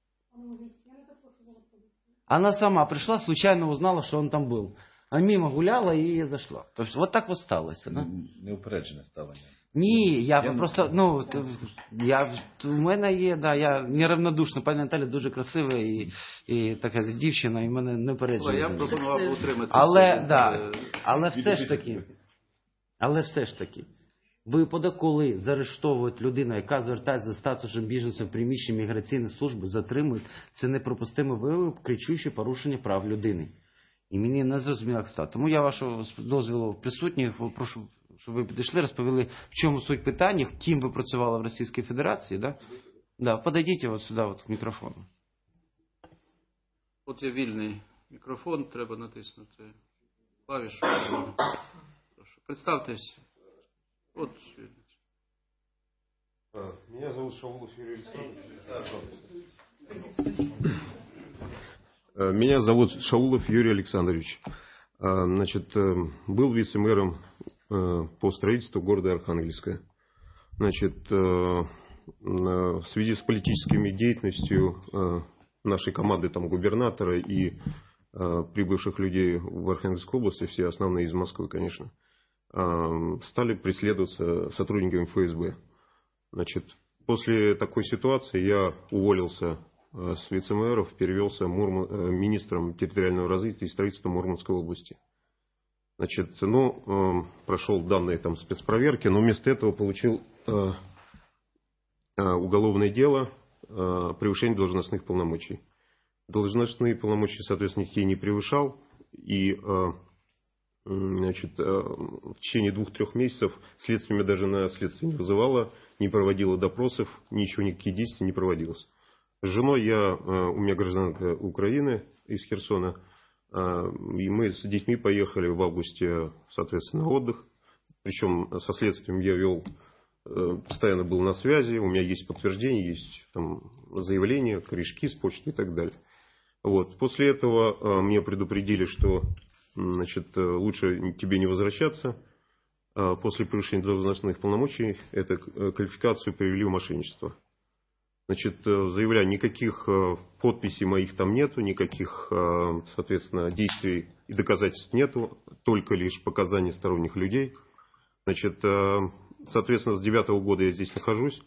Она сама пришла, случайно узнала, что он там был. А мимо гуляла и зашла. То есть вот так вот сталося, да? Неупереджене ставлення. Ні, я, я просто, ну, я, у мене є, да, я неравнодушна, пані Наталя дуже красива і, і така дівчина, і мене не переджує. Я пропонував утримати. Але, да, але все ж таки, але все ж таки, випадок, коли заарештовують людину, яка звертається за статусом біженця в приміщенні міграційної служби, затримують, це неприпустимо вияв, кричуще порушення прав людини. І мені не зрозуміло, як стати. Тому я вашого дозволу присутніх прошу, щоб ви підійшли, розповіли, в чому суть питання, ким ви працювали в Російській Федерації, да? Да, подойдіть от сюди, от, к мікрофону. От я вільний Мікрофон треба натиснути. Клавішу. Прошу. Представтесь. От. Меня зовут Шаулов Юрий Александрович. Меня зовут Шаулов Юрий Александрович. Значит, был вице-мэром по строительству города Архангельска. Значит, в связи с политическими деятельностью нашей команды, там, губернатора и прибывших людей в Архангельской области, все основные из Москвы, конечно, стали преследоваться сотрудниками эф эс бэ. Значит, после такой ситуации я уволился с вице-мэров, перевелся Мурман, министром территориального развития и строительства Мурманской области. Значит, ну, прошел данные там спецпроверки, но вместо этого получил э, уголовное дело э, превышение должностных полномочий. Должностные полномочия, соответственно, никакие не превышал. И э, значит, э, в течение двух-трех месяцев следствие меня даже на следствие не вызывало, не проводило допросов, ничего, никакие действия не проводилось. С женой я, у меня гражданка Украины из Херсона, и мы с детьми поехали в августе, соответственно, на отдых. Причем со следствием я вел, постоянно был на связи, у меня есть подтверждение, есть там заявления, корешки с почты и так далее. Вот. После этого меня предупредили, что, значит, лучше тебе не возвращаться. После превышения должностных полномочий эту квалификацию привели в мошенничество. Значит, заявляю, никаких подписей моих там нету, никаких, соответственно, действий и доказательств нету, только лишь показания сторонних людей. Значит, соответственно, с девятого года я здесь нахожусь.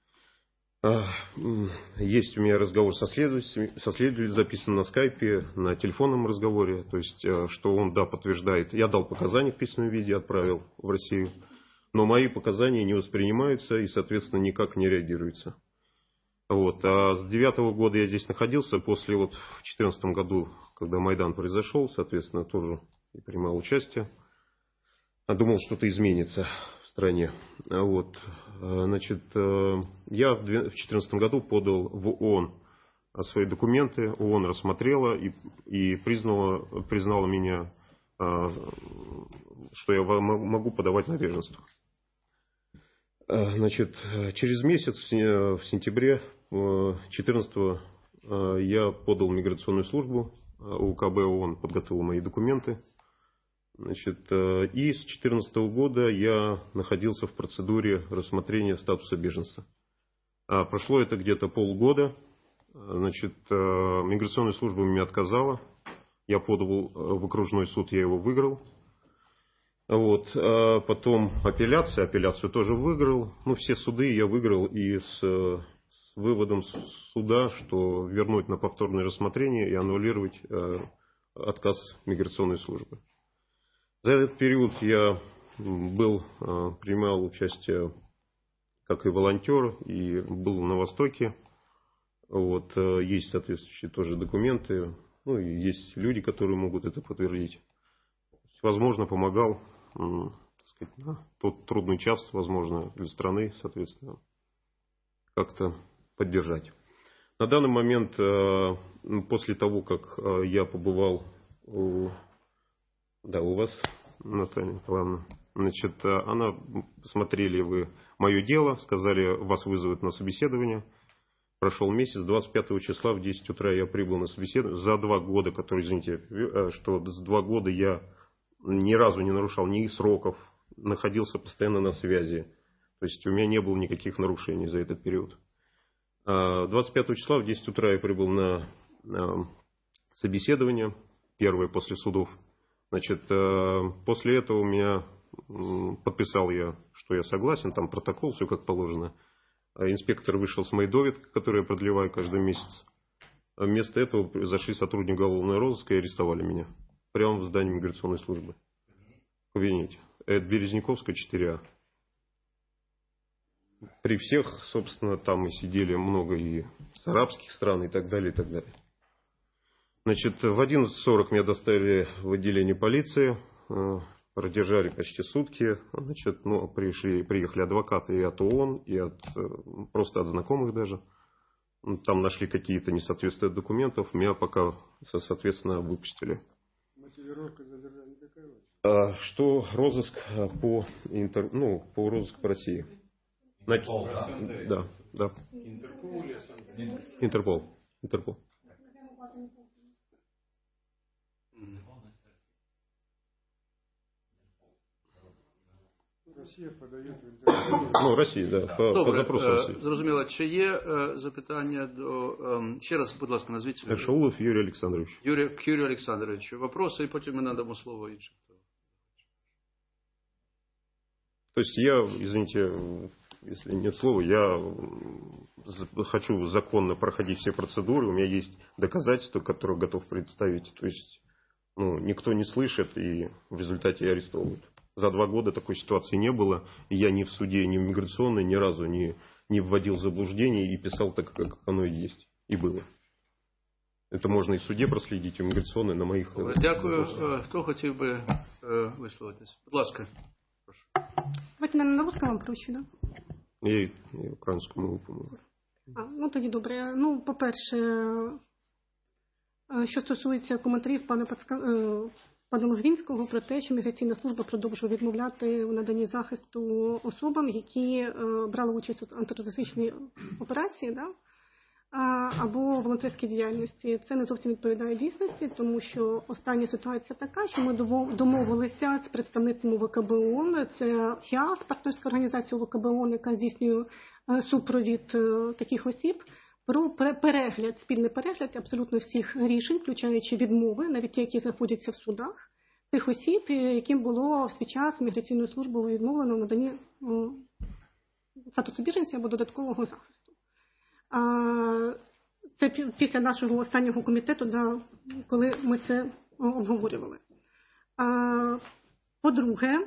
Есть у меня разговор со следователем, со следователем записан на скайпе, на телефонном разговоре, то есть, что он, да, подтверждает. Я дал показания в письменном виде, отправил в Россию, но мои показания не воспринимаются и, соответственно, никак не реагируются. Вот. А с девятого года я здесь находился, после вот в две тысячи четырнадцатом году, когда Майдан произошел, соответственно, тоже принимал участие. Думал, что-то изменится в стране. Вот. Значит, я в две тысячи четырнадцатом году подал в ООН свои документы. ООН рассмотрела и, и признала, признала меня, что я могу подавать на беженство. Значит, через месяц, в сентябре две тысячи четырнадцатого, я подал в миграционную службу УКБ ООН, подготовил мои документы. Значит, и с две тысячи четырнадцатого года я находился в процедуре рассмотрения статуса беженца. Прошло это где-то полгода. Значит, миграционная служба мне отказала. Я подал в окружной суд, я его выиграл. Вот. Потом апелляция, апелляцию тоже выиграл. Ну, все суды я выиграл и с, с выводом суда, что вернуть на повторное рассмотрение и аннулировать отказ миграционной службы. За этот период я был, принимал участие как и волонтер, и был на Востоке. Вот, есть соответствующие тоже документы. Ну, и есть люди, которые могут это подтвердить. Возможно, помогал, так сказать, на тот трудный час, возможно, для страны, соответственно, как-то поддержать. На данный момент, после того, как я побывал у... Да, у вас, Наталья Николаевна. Значит, она, смотрели вы мое дело, сказали, вас вызовут на собеседование. Прошел месяц, двадцать пятого числа в десять утра я прибыл на собеседование. За два года, которые, извините, что за два года я ни разу не нарушал ни сроков, находился постоянно на связи. То есть у меня не было никаких нарушений за этот период. двадцать пятого числа в десять утра я прибыл на собеседование, первое после судов. Значит, после этого у меня подписал я, что я согласен, там протокол, все как положено. Инспектор вышел с моей доведкой, которую я продлеваю каждый месяц. Вместо этого зашли сотрудники уголовного розыска и арестовали меня. Прямо в здании миграционной службы. В кабинете. Это Березняковская, четыре А. При всех, собственно, там и сидели много и с арабских стран и так далее, и так далее. Значит, в одиннадцать сорок меня доставили в отделение полиции, продержали почти сутки. Значит, ну, пришли, приехали адвокаты и от ООН, и от, просто от знакомых даже. там нашли какие-то несоответствия документов, меня пока, соответственно, выпустили. Мотивировка задержания какая? А, что розыск по, интер... ну, по розыску по России. Интерпол, На... Да, да. Интерпол или СНГ? Интерпол. Интерпол. Россия подает в Интерпол. Ну, Росія, да, по, по Добре, запросу е, Росії. зрозуміло. Чи є е, запитання до... ем, Ще раз, будь ласка, назвіть свою. Шаулов Юрій Олександрович. Юрій, к Юрію Олександровичу. Вопроси, і потім ми надамо слово іншим. То есть я, извините, если нет слова, я хочу законно проходить все процедуры, у меня есть доказательства, которые готов представить. То есть ну, никто не слышит и в результате арестовывают. За два года такой ситуации не было, и я ни в суде, ни в миграционной ни разу не, не вводил в заблуждение и писал так, как оно и есть, и было. Это можно и в суде проследить, и в миграционной на моих... Дякую. Е, Хто хотів би е, висловитись? Будь ласка. Давайте на, на русском проще, да? Я, я українську мову помогу. А, ну тоді добре. Ну, по-перше, що стосується коментарів пана Пацка, пана Логвинського про те, що міграційна служба продовжує відмовляти в наданні захисту особам, які брали участь у антитерористичній операції, да? Або волонтерській діяльності. Це не зовсім відповідає дійсності, тому що остання ситуація така, що ми домовилися з представництвом ВКБ ООН, це ХІАС, партнерська організація ВКБ ООН, яка здійснює супровід таких осіб, про перегляд, спільний перегляд абсолютно всіх рішень, включаючи відмови, навіть ті, які знаходяться в судах, тих осіб, яким було в свій час міграційною службою відмовлено в наданні статусу біженця або додаткового захисту. Це після нашого останнього комітету, да, коли ми це обговорювали. По-друге,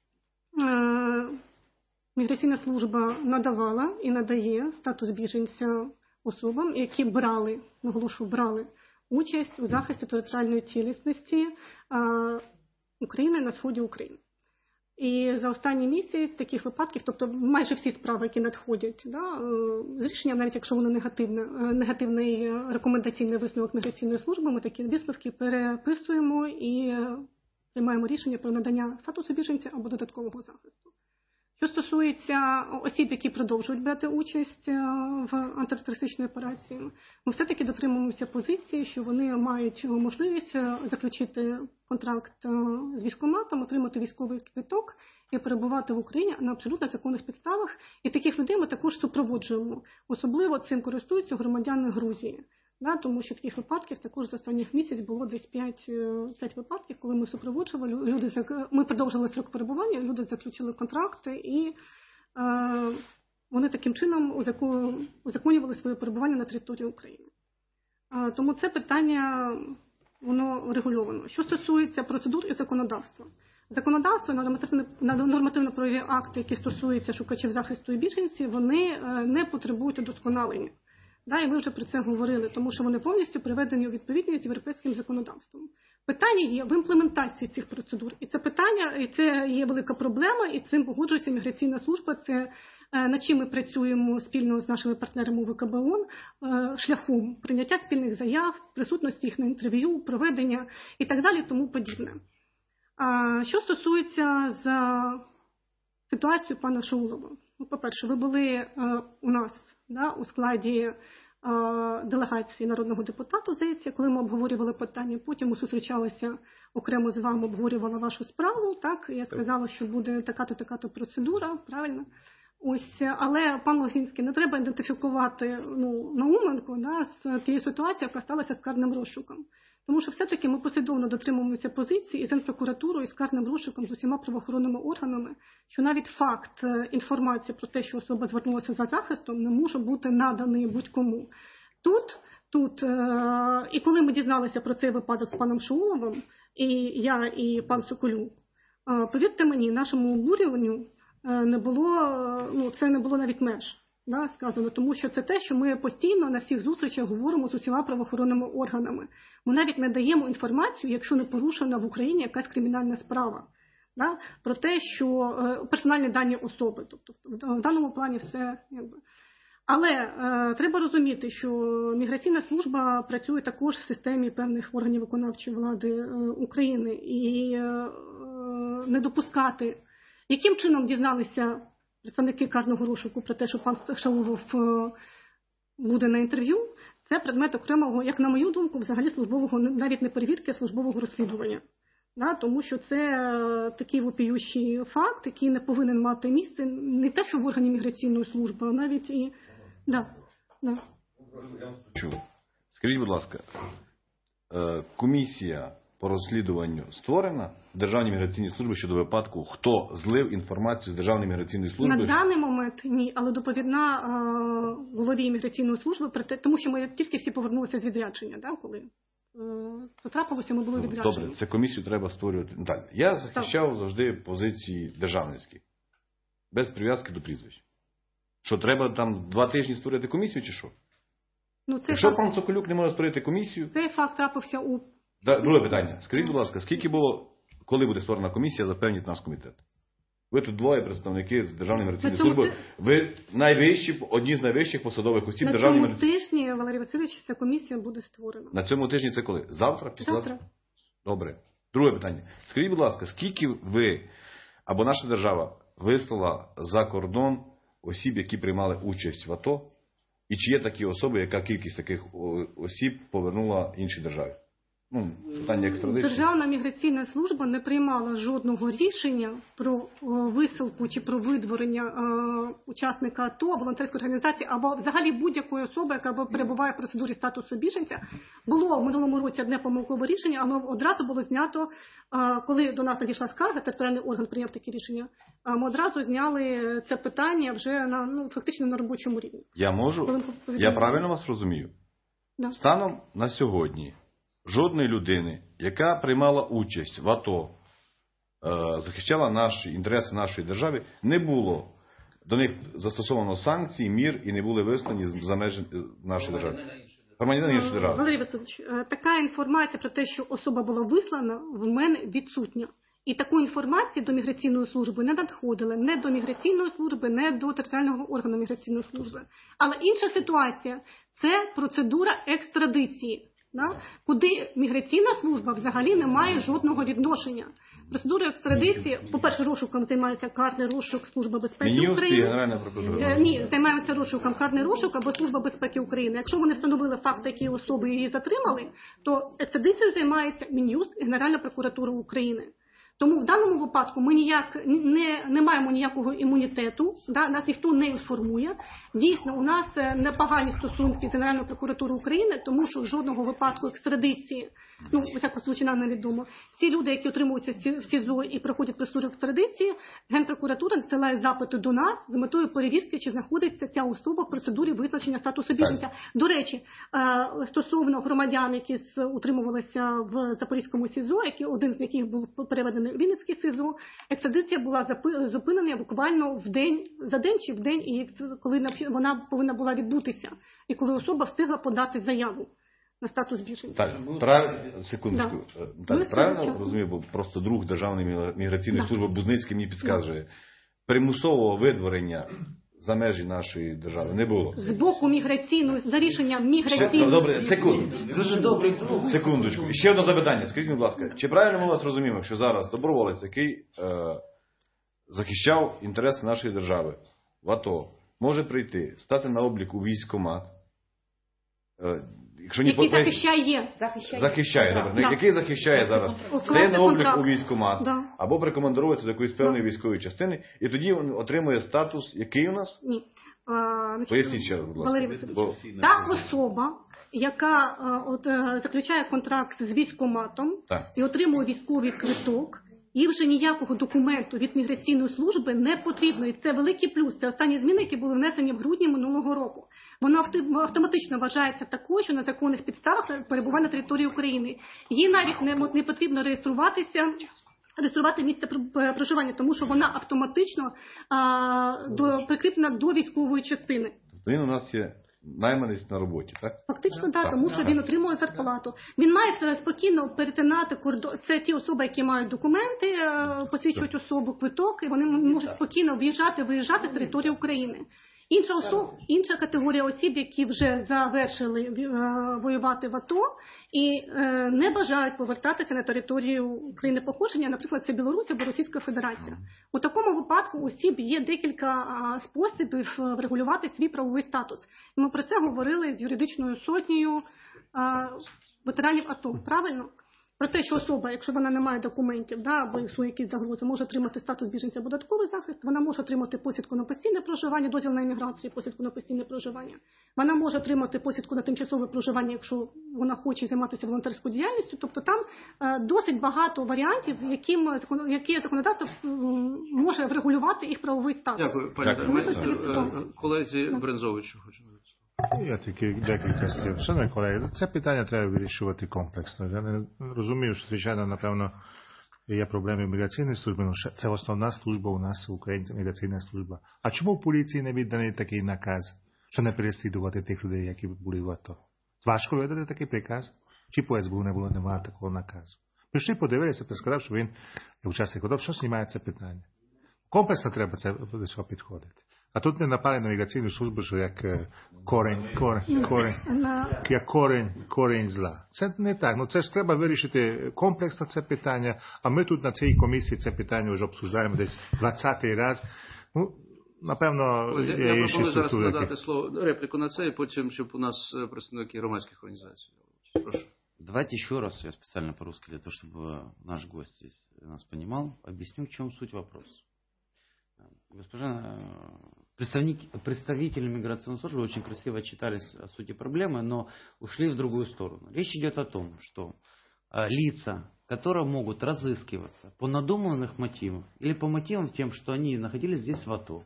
міграційна служба надавала і надає статус біженця особам, які брали, наголошую, брали участь у захисті територіальної цілісності України на сході України. І за останній місяць таких випадків, тобто майже всі справи, які надходять, да, з рішенням, навіть якщо воно негативне, негативний рекомендаційний висновок міграційної служби, ми такі висновки переписуємо і приймаємо рішення про надання статусу біженця або додаткового захисту. Що стосується осіб, які продовжують брати участь в антитерористичній операції, ми все-таки дотримуємося позиції, що вони мають можливість заключити контракт з військкоматом, отримати військовий квиток і перебувати в Україні на абсолютно законних підставах. І таких людей ми також супроводжуємо. Особливо цим користуються громадяни Грузії. Да, тому що таких випадків також за останніх місяць було десь п'ять випадків, коли ми супроводжували, люди, ми продовжили строк перебування, люди заключили контракти і е, вони таким чином узаконювали своє перебування на території України. Е, тому це питання, воно регульовано. Що стосується процедур і законодавства. Законодавство, нормативно-правові акти, які стосуються шукачів захисту і біженців, вони не потребують удосконалення. Да, і ми вже про це говорили, тому що вони повністю приведені у відповідність з європейським законодавством. Питання є в імплементації цих процедур. І це питання, і це є велика проблема, і цим погоджується міграційна служба. Це над чим ми працюємо спільно з нашими партнерами у ВКБ ООН, шляхом прийняття спільних заяв, присутності їх на інтерв'ю, проведення і так далі, тому подібне. А що стосується за ситуацію пана Шаулова. Ну, по-перше, ви були у нас, да, у складі делегації народного депутата, здається, коли ми обговорювали питання. Потім ми зустрічалися окремо з вами, обговорювала вашу справу. Так, я сказала, що буде така-то, така-то процедура, правильно? Ось, але, пан Логвинський, не треба ідентифікувати, ну, Науменко, да, з тією ситуацією, яка сталася з карним розшуком. Тому що все-таки ми послідовно дотримуємося позиції із Генпрокуратурою, і з карним розшуком, з усіма правоохоронними органами, що навіть факт інформації про те, що особа звернулася за захистом, не може бути наданий будь-кому. Тут, тут, і коли ми дізналися про цей випадок з паном Шауловим, і я, і пан Соколюк, повірте мені, нашому обурюванню не було, ну, це не було навіть меж. Да, сказано, тому що це те, що ми постійно на всіх зустрічах говоримо з усіма правоохоронними органами. Ми навіть не даємо інформацію, якщо не порушена в Україні якась кримінальна справа, да, про те, що е, персональні дані особи. Тобто в даному плані все, якби. Але е, треба розуміти, що міграційна служба працює також в системі певних органів виконавчої влади е, України. І е, не допускати, яким чином дізналися представники карного розшуку про те, що пан Шаулов е, буде на інтерв'ю, це предмет окремого, як на мою думку, взагалі службового, навіть не перевірки, а службового розслідування. Да, тому що це е, такий вопіющий факт, який не повинен мати місце не те, що в органі міграційної служби, а навіть і... Да, да. Чув. Скажіть, будь ласка, е, комісія по розслідуванню створена в Державній міграційній службі щодо випадку, хто злив інформацію з Державної міграційної служби? На даний момент ні, але доповідна е, голові міграційної служби, про те, тому що ми тільки всі повернулися з відрядження, да, коли це трапилося, ми були відряджені. Добре, це комісію треба створювати. Далі. Я захищав так. завжди позиції державницькі, без прив'язки до прізвищ. Що, треба там два тижні створити комісію, чи що? Ну, це Якщо факт... пан Соколюк не може створити комісію... Цей факт трапився у... Да, друге питання. Скажіть, будь ласка, скільки було, коли буде створена комісія, запевніть наш комітет? Ви тут двоє представники з Державної міграційної служби. Ви найвищі, одні з найвищих посадових осіб Державної міграційної служби. На цьому тижні, Валерій Васильович, ця комісія буде створена. На цьому тижні це коли? Завтра? Після? Завтра. Добре. Друге питання. Скажіть, будь ласка, скільки ви, або наша держава, вислала за кордон осіб, які приймали участь в АТО? І чи є такі особи, яка кількість таких осіб повернула іншій державі? Ну, питання екстрадиції. Державна міграційна служба не приймала жодного рішення про висилку чи про видворення е, учасника АТО, волонтерської організації, або взагалі будь-якої особи, яка перебуває в процедурі статусу біженця. Було в минулому році одне помилкове рішення, але одразу було знято, е, коли до нас надійшла скарга, територіальний орган прийняв такі рішення, е, ми одразу зняли це питання вже на, ну, фактично на робочому рівні. Я можу? Я правильно вас розумію? Да. Станом на сьогодні жодної людини, яка приймала участь в АТО, захищала наші інтереси нашої держави, не було до них застосовано санкцій, мір і не були вислані за межі нашої держави. Громадянин іншої держави. Валерій Васильович, така інформація про те, що особа була вислана, в мене відсутня. І таку інформацію до міграційної служби не надходили, не до міграційної служби, не до територіального органу міграційної служби. Але інша ситуація – це процедура екстрадиції. Да? Куди міграційна служба взагалі не має жодного відношення. Процедурою екстрадиції, по-перше, розшуком займається карний розшук Служба безпеки Мін'юст України. і Генеральна прокуратура. Е, ні, займаються розшуком карний розшук або Служба безпеки України. Якщо вони встановили факт, які особи її затримали, то екстрадицією займається Мін'юст і Генеральна прокуратура України. Тому в даному випадку ми ніяк не, не маємо ніякого імунітету, да, нас ніхто не інформує. Дійсно, у нас непогані стосунки з Генеральною прокуратурою України, тому що жодного випадку екстрадиції, ну, у всякому случаї, нам невідомо. Всі люди, які отримуються в СІЗО і проходять процедуру екстрадиції, Генпрокуратура надсилає запити до нас з метою перевірки, чи знаходиться ця особа в процедурі визначення статусу біженця. До речі, стосовно громадян, які утримувалися в Запорізькому СІЗО, які один з яких був переведений у Вінницький СІЗО, екстрадиція була зупинена буквально в день, за день чи в день, і коли вона повинна була відбутися, і коли особа встигла подати заяву на статус біженця. Так, прав... секундочку. Да. Так, правильно розумію, бо просто друг Державної міграційної да. служби Бузницький мені підказує. Да. Примусового видворення за межі нашої держави не було. З боку міграційної, за рішенням міграційної... Добре, секунду. Дуже добре. Секундочку. Ще одне запитання. Скажіть, будь ласка, чи правильно ми вас розуміємо, що зараз доброволець, який е, захищав інтереси нашої держави в АТО, може прийти, стати на облік у військкомат, е, якщо не який по... захищає. Захищає. Захищає, да. добре. Да. Який захищає зараз. Стає на облік у військкомат, да. або прикомандується до якоїсь певної да. військової частини, і тоді він отримує статус, який у нас? Ні. А, поясніть ще раз, будь ласка. Бо... Та особа, яка а, от, а, заключає контракт з військкоматом так. і отримує військовий квиток, їй вже ніякого документу від міграційної служби не потрібно. І це великий плюс. Це останні зміни, які були внесені в грудні минулого року. Вона автоматично вважається такою, що на законних підставах перебуває на території України. Їй навіть не, не потрібно реєструватися, реєструвати місце проживання, тому що вона автоматично а, до, прикріплена до військової частини. Він у нас є найманець на роботі, так? Фактично, так, так, тому що він отримує зарплату. Він має спокійно перетинати кордон. Це ті особи, які мають документи, посвідчують особу, квиток, і вони можуть спокійно в'їжджати, виїжджати з території України. Інша, осо... Інша категорія осіб, які вже завершили е, воювати в АТО і е, не бажають повертатися на територію України походження, наприклад, це Білорусь або Російська Федерація. У такому випадку у осіб є декілька е, способів врегулювати свій правовий статус. І ми про це говорили з юридичною сотнею е, ветеранів АТО, правильно? Про те, що особа, якщо вона не має документів, да, або існує якісь загрози, може отримати статус біженця, додатковий захист, вона може отримати посвідку на постійне проживання, дозвіл на імміграцію, посвідку на постійне проживання. Вона може отримати посвідку на тимчасове проживання, якщо вона хоче займатися волонтерською діяльністю. Тобто там е, досить багато варіантів, яким, які законодавство е, може врегулювати їх правовий статус. Дякую, пані Дмитро. Колезі Брензовичу хочу надати. Я тільки декілька слів. Шановні колеги, це питання треба вирішувати комплексно. Я не розумію, що, звичайно, напевно, є проблеми міграційної служби, але це основна служба у нас, українська міграційна служба. А чому в поліції не відданий такий наказ, що не переслідувати тих людей, які були в АТО? Важко видати такий приказ? Чи по ес бе у не було, немає такого наказу? Прийшли, подивилися, сказав, що він є учасник АТО. Що знімає це питання? Комплексно треба це до цього підходити. А тут не напали на міграційну службу, що як корень, корень, корень, як корень, корень зла. Це не так. Ну це ж треба вирішити комплексно це питання, а ми тут на цій комісії це питання вже обсуждаємо десь двадцятий раз. Ну, напевно, Ось, є я інші пропоную зараз структури. надати слово, репліку на це, і потім, щоб у нас представники громадських організацій. Прошу. Давайте еще раз, я специально по-русски, для того, чтобы наш гость здесь нас понимал, объясню, в чем суть вопроса. Госпожа, представители миграционной службы очень красиво отчитались о сути проблемы, но ушли в другую сторону. Речь идет о том, что лица, которые могут разыскиваться по надуманных мотивам или по мотивам тем, что они находились здесь в АТО,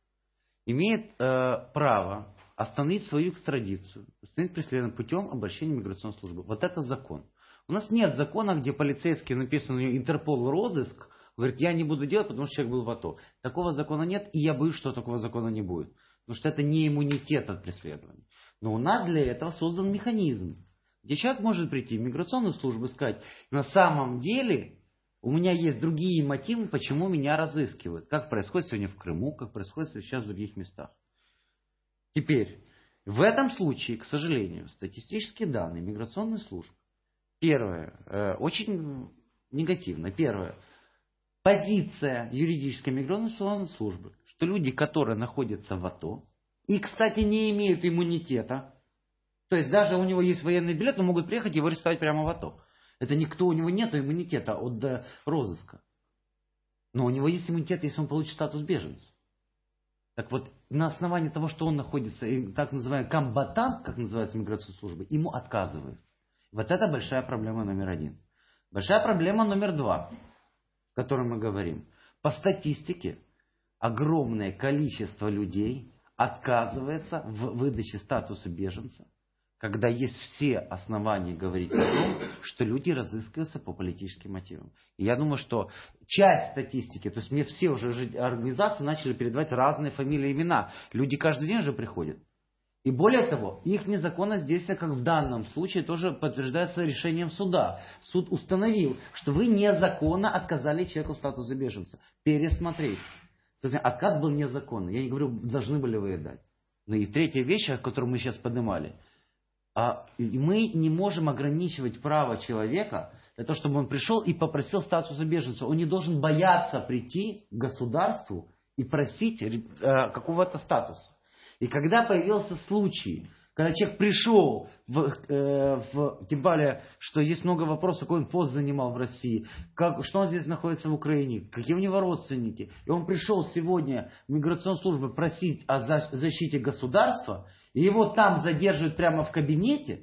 имеют э, право остановить свою экстрадицию, остановить преследование путем обращения в миграционную службу. Вот это закон. У нас нет закона, где полицейский написано Интерпол розыск, говорит, я не буду делать, потому что человек был в АТО. Такого закона нет, и я боюсь, что такого закона не будет. Потому что это не иммунитет от преследования. Но у нас для этого создан механизм, где человек может прийти в миграционную службу и сказать, на самом деле у меня есть другие мотивы, почему меня разыскивают. Как происходит сегодня в Крыму, как происходит сейчас в других местах. Теперь, в этом случае, к сожалению, статистические данные миграционной службы, первое, э, очень негативно, первое, позиция юридической миграционной службы, что люди, которые находятся в АТО, и, кстати, не имеют иммунитета, то есть даже у него есть военный билет, но могут приехать и его арестовать прямо в АТО. Это никто, у него нет иммунитета от э, розыска. Но у него есть иммунитет, если он получит статус беженца. Так вот, на основании того, что он находится, так называемый комбатант, как называется миграционная служба, ему отказывают. Вот это большая проблема номер один. Большая проблема номер два, о которой мы говорим. По статистике, огромное количество людей отказывается в выдаче статуса беженца, когда есть все основания говорить о том, что люди разыскиваются по политическим мотивам. И я думаю, что часть статистики, то есть мне все уже организации начали передавать разные фамилии и имена. Люди каждый день уже приходят. И более того, их незаконность действия, как в данном случае, тоже подтверждается решением суда. Суд установил, что вы незаконно отказали человеку статуса беженца. Пересмотреть. Соответственно, отказ был незаконный. Я не говорю, должны были вы дать. Но и третья вещь, о которой мы сейчас поднимали. А мы не можем ограничивать право человека для того, чтобы он пришел и попросил статуса беженца. Он не должен бояться прийти к государству и просить э, какого-то статуса. И когда появился случай, когда человек пришел, в, э, в, тем более, что есть много вопросов, какой он пост занимал в России, как, что он здесь находится в Украине, какие у него родственники, и он пришел сегодня в миграционную службу просить о защите государства, и его там задерживают прямо в кабинете,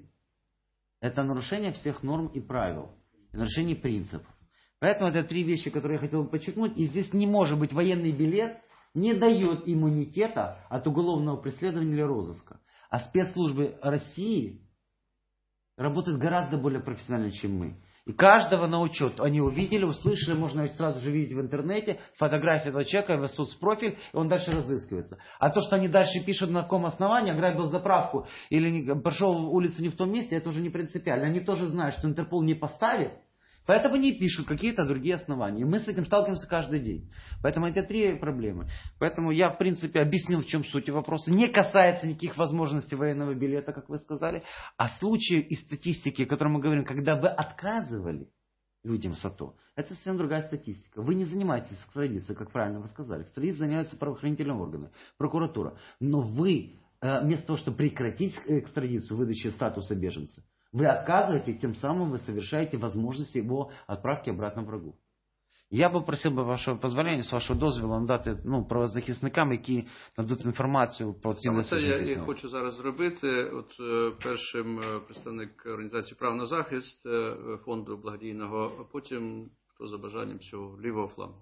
это нарушение всех норм и правил, и нарушение принципов. Поэтому это три вещи, которые я хотел бы подчеркнуть, и здесь не может быть военный билет, не дает иммунитета от уголовного преследования или розыска. А спецслужбы России работают гораздо более профессионально, чем мы. И каждого на учет они увидели, услышали, можно сразу же видеть в интернете фотографию этого человека, его соцпрофиль, и он дальше разыскивается. А то, что они дальше пишут на каком основании, ограбил заправку или прошел улицу не в том месте, это уже не принципиально. Они тоже знают, что Интерпол не поставит, Поэтому они пишут какие-то другие основания. И мы с этим сталкиваемся каждый день. Поэтому это три проблемы. Поэтому я, в принципе, объяснил, в чем суть вопроса. Не касается никаких возможностей военного билета, как вы сказали, а случаи из статистики, о которой мы говорим, когда вы отказывали людям с АТО. Это совсем другая статистика. Вы не занимаетесь экстрадицией, как правильно вы сказали. Экстрадицией занимаются правоохранительные органы, прокуратура. Но вы, вместо того, чтобы прекратить экстрадицию, выдачи статуса беженца, вы отказываете, тем самым вы совершаете возможность его отправки обратно врагу. Я би просив би вашого дозволення, з вашого дозволу, надати ну, правозахисникам, які нададуть інформацію про ці Саме це я, дослідження. я хочу зараз зробити. От е, першим е, представник організації «Прав на захист» е, фонду благодійного, а потім, хто за бажанням цього лівого флангу.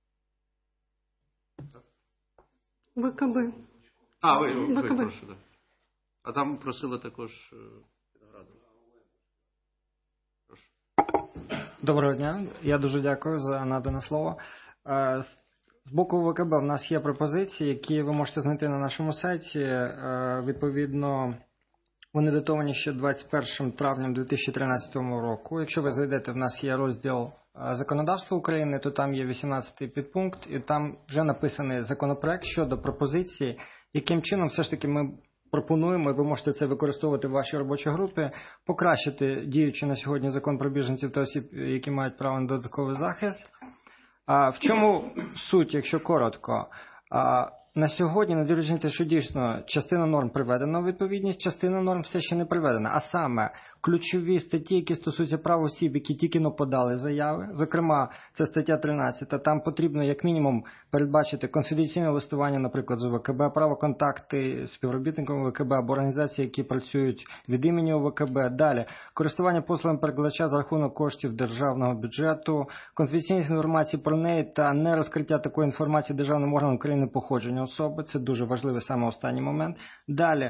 ВКБ. А, ви, ви ВКБ. прошу, так. А там просили також е, Виноградова. Прошу. Доброго дня. Я дуже дякую за надане слово. Е, З боку ВКБ в нас є пропозиції, які ви можете знайти на нашому сайті. Е, Відповідно, вони датовані ще двадцять першим травнем дві тисячі тринадцятого року. Якщо ви зайдете, в нас є розділ е, законодавства України, то там є вісімнадцятий підпункт, і там вже написаний законопроект щодо пропозиції, яким чином все ж таки ми пропонуємо, і ви можете це використовувати в вашій робочій групі, покращити діючий на сьогодні закон про біженців та осіб, які мають право на додатковий захист. А в чому суть, якщо коротко? А, на сьогодні, не дивлячись на те, що дійсно частина норм приведена у відповідність, частина норм все ще не приведена. А саме, ключові статті, які стосуються прав осіб, які тільки-но подали заяви, зокрема, це стаття тринадцята, там потрібно як мінімум передбачити конфіденційне листування, наприклад, з УВКБ, право контакти з співробітником УВКБ або організації, які працюють від імені УВКБ. Далі, користування послугами перекладача за рахунок коштів державного бюджету, конфіденційність інформації про неї та не розкриття такої інформації державним органам України походження особи. Це дуже важливий саме останній момент. Далі,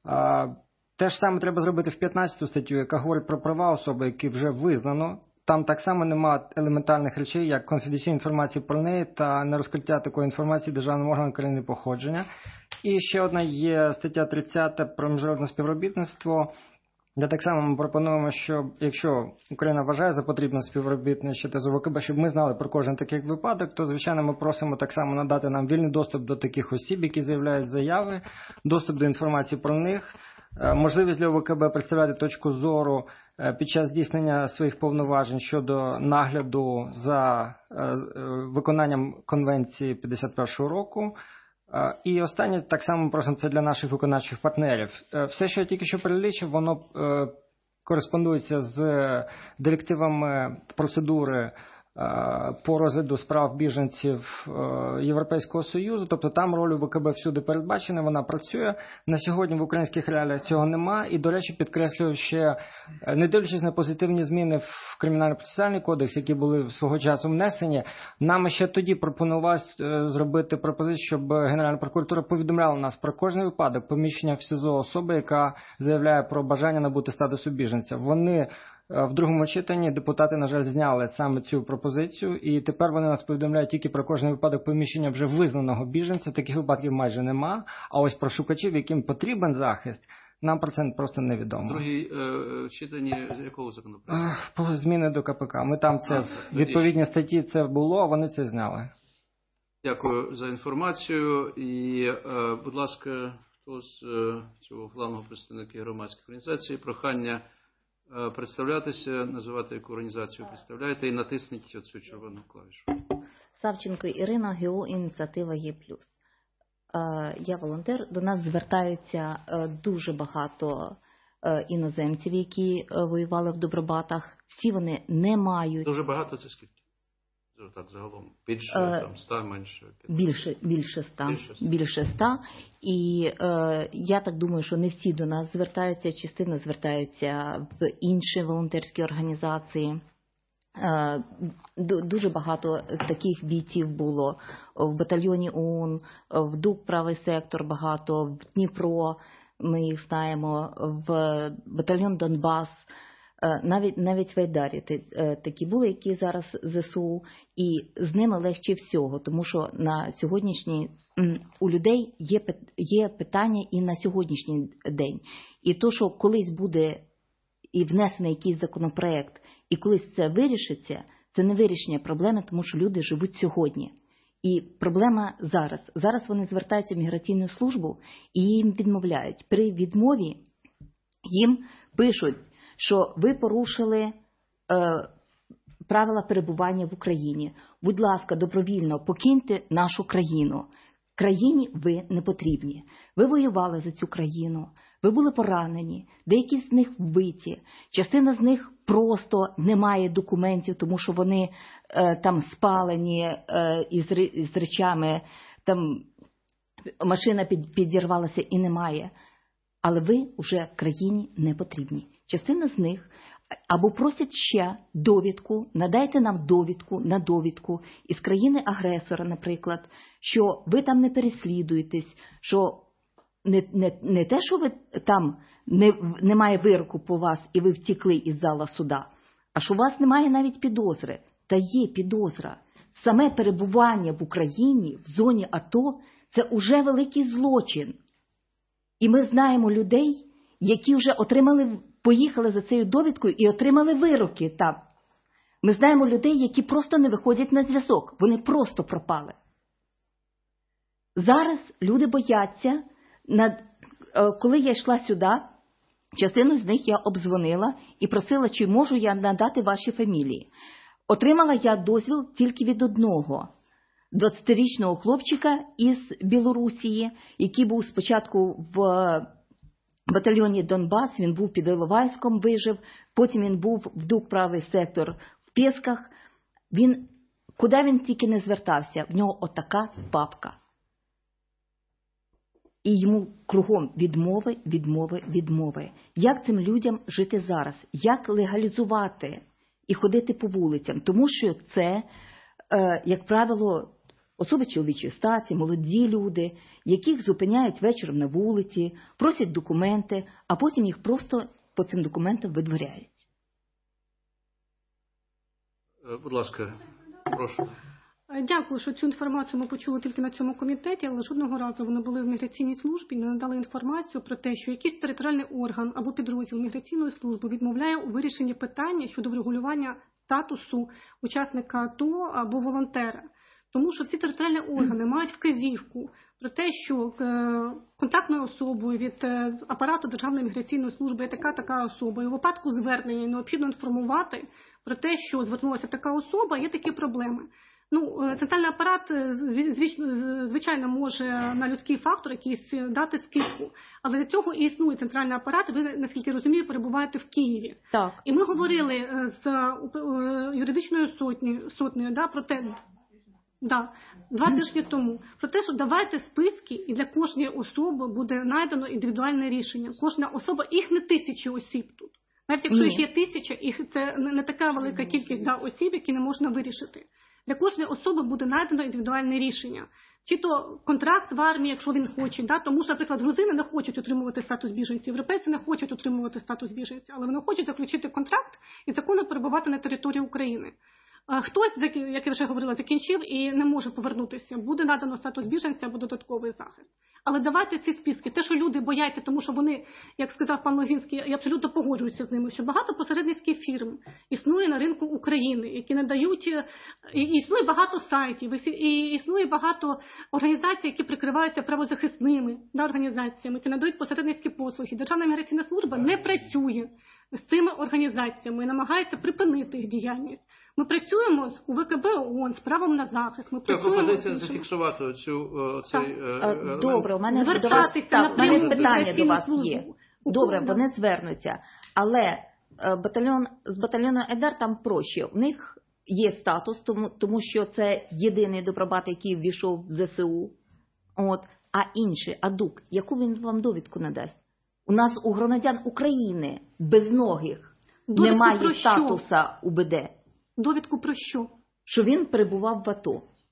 те ж саме треба зробити в п'ятнадцяту статтю, яка говорить про права особи, які вже визнано. Там так само немає елементарних речей, як конфіденційна інформація про неї та не розкриття такої інформації державним органам країни походження. І ще одна є стаття тридцята про міжнародне співробітництво, де так само ми пропонуємо, що якщо Україна вважає за потрібне співробітничати з УВКБ, щоб ми знали про кожен такий випадок, то, звичайно, ми просимо так само надати нам вільний доступ до таких осіб, які заявляють заяви, доступ до інформації про них, можливість для УВКБ представляти точку зору під час здійснення своїх повноважень щодо нагляду за виконанням Конвенції п'ятдесят першого року. І останнє, так само просимо, це для наших виконавчих партнерів. Все, що я тільки що перелічив, воно кореспондується з директивами процедури по розгляду справ біженців Європейського Союзу, тобто там роль УВКБ всюди передбачена, вона працює. На сьогодні в українських реаліях цього нема. І, до речі, підкреслюю ще, не дивлячись на позитивні зміни в Кримінально-процесуальний кодекс, які були свого часу внесені, нам ще тоді пропонувалось зробити пропозицію, щоб Генеральна прокуратура повідомляла нас про кожний випадок поміщення в СІЗО особи, яка заявляє про бажання набути статусу біженця. Вони в другому читанні депутати, на жаль, зняли саме цю пропозицію, і тепер вони нас повідомляють тільки про кожен випадок поміщення вже визнаного біженця. Таких випадків майже нема. А ось про шукачів, яким потрібен захист, нам про це просто невідомо. Другий е, читанні з якого законопроекту? По зміни до КПК. Ми там це, в відповідні статті це було, а вони це зняли. Дякую за інформацію. І, е, будь ласка, хто з е, цього главного представника громадських організацій, прохання представлятися, називати, яку організацію представляєте, і натисніть оцю червону клавішу. Савченко Ірина, ГО «Ініціатива Є плюс». Я волонтер. До нас звертаються дуже багато іноземців, які воювали в Добробатах. Всі вони не мають... Дуже багато це скільки? Так, загалом. Більше, там, ста, менше? Більше, більше ста. Більше ста. І е, я так думаю, що не всі до нас звертаються, частина звертаються в інші волонтерські організації. Е, дуже багато таких бійців було в батальйоні ООН, в ДУК «Правий сектор» багато, в Дніпро, ми їх знаємо, в батальйон «Донбас». Навіть, навіть в Айдарі такі були, які зараз ЗСУ, і з ними легче всього, тому що на сьогоднішній, у людей є, є питання і на сьогоднішній день. І то, що колись буде і внесений якийсь законопроект, і колись це вирішиться, це не вирішення проблеми, тому що люди живуть сьогодні. І проблема зараз. Зараз вони звертаються в міграційну службу і їм відмовляють. При відмові їм пишуть, що ви порушили е, правила перебування в Україні. Будь ласка, добровільно покиньте нашу країну. Країні ви не потрібні. Ви воювали за цю країну, ви були поранені, деякі з них вбиті, частина з них просто не має документів, тому що вони е, там спалені е, із, із речами, там машина під, підірвалася і немає. Але ви вже країні не потрібні. Частина з них або просять ще довідку, надайте нам довідку на довідку із країни-агресора, наприклад, що ви там не переслідуєтесь, що не, не, не те, що ви там не, немає вироку по вас і ви втекли із зала суда, а що у вас немає навіть підозри. Та є підозра. Саме перебування в Україні, в зоні АТО, це уже великий злочин. І ми знаємо людей, які вже отримали, поїхали за цією довідкою і отримали вироки там. Ми знаємо людей, які просто не виходять на зв'язок. Вони просто пропали. Зараз люди бояться. Коли я йшла сюди, частину з них я обдзвонила і просила, чи можу я надати ваші фамілії. Отримала я дозвіл тільки від одного. двадцятирічного хлопчика із Білорусії, який був спочатку в батальйоні Донбас, він був під Іловайськом, вижив, потім він був в ДУК правий сектор в Пєсках. Він, куди він тільки не звертався, в нього отака папка. І йому кругом відмови, відмови, відмови. Як цим людям жити зараз? Як легалізувати і ходити по вулицям? Тому що це, як правило, особи чоловічої статі, молоді люди, яких зупиняють вечором на вулиці, просять документи, а потім їх просто по цим документам видворяють. Будь ласка, прошу. Дякую, що цю інформацію ми почули тільки на цьому комітеті, але жодного разу вони були в міграційній службі і не надали інформацію про те, що якийсь територіальний орган або підрозділ міграційної служби відмовляє у вирішенні питання щодо врегулювання статусу учасника АТО або волонтера. Тому що всі територіальні органи мають вказівку про те, що контактною особою від апарату Державної міграційної служби є така-така особа. І у випадку звернення необхідно інформувати про те, що звернулася така особа, є такі проблеми. Ну, центральний апарат, звичайно, може на людський фактор якийсь дати скидку, але для цього і існує центральний апарат, ви, наскільки розумію, перебуваєте в Києві. Так. І ми говорили з юридичною сотнею, сотнею да, про те, да, два тижні тому, про те, що давайте списки, і для кожної особи буде знайдено індивідуальне рішення. Кожна особа, їх не тисячі осіб тут. Навіть якщо їх є тисяча, їх це не така велика кількість да, осіб, які не можна вирішити. Для кожної особи буде знайдено індивідуальне рішення. Чи то контракт в армії, якщо він хоче, да? Тому що, наприклад, грузини не хочуть отримувати статус біженців, європейці не хочуть отримувати статус біженців, але вони хочуть заключити контракт і законно перебувати на території України. Хтось, як я вже говорила, закінчив і не може повернутися, буде надано статус біженця або додатковий захист. Але давайте ці списки. Те, що люди бояться, тому що вони, як сказав пан Логвинський, я абсолютно погоджуюся з ними, що багато посередницьких фірм існує на ринку України, які надають, і існує багато сайтів, і існує багато організацій, які прикриваються правозахисними да, організаціями, які надають посередницькі послуги. Державна міграційна служба не працює з цими організаціями і намагається припинити їх діяльність. Ми працюємо з УВКБ ООН з правом на захист. Ми Це пропозиція зафіксувати цю цей. Добре, у мене, до вас, так, у мене питання до вас є. Добре, вони звернуться. Але батальйон, з батальйону Айдар там проще. У них є статус, тому, тому що це єдиний добробат, який ввійшов в ЗСУ. От. А інший, АДУК, яку він вам довідку надасть? У нас у громадян України безногих довідку немає статуса УБД. Довідку про що? Що він перебував в АТО.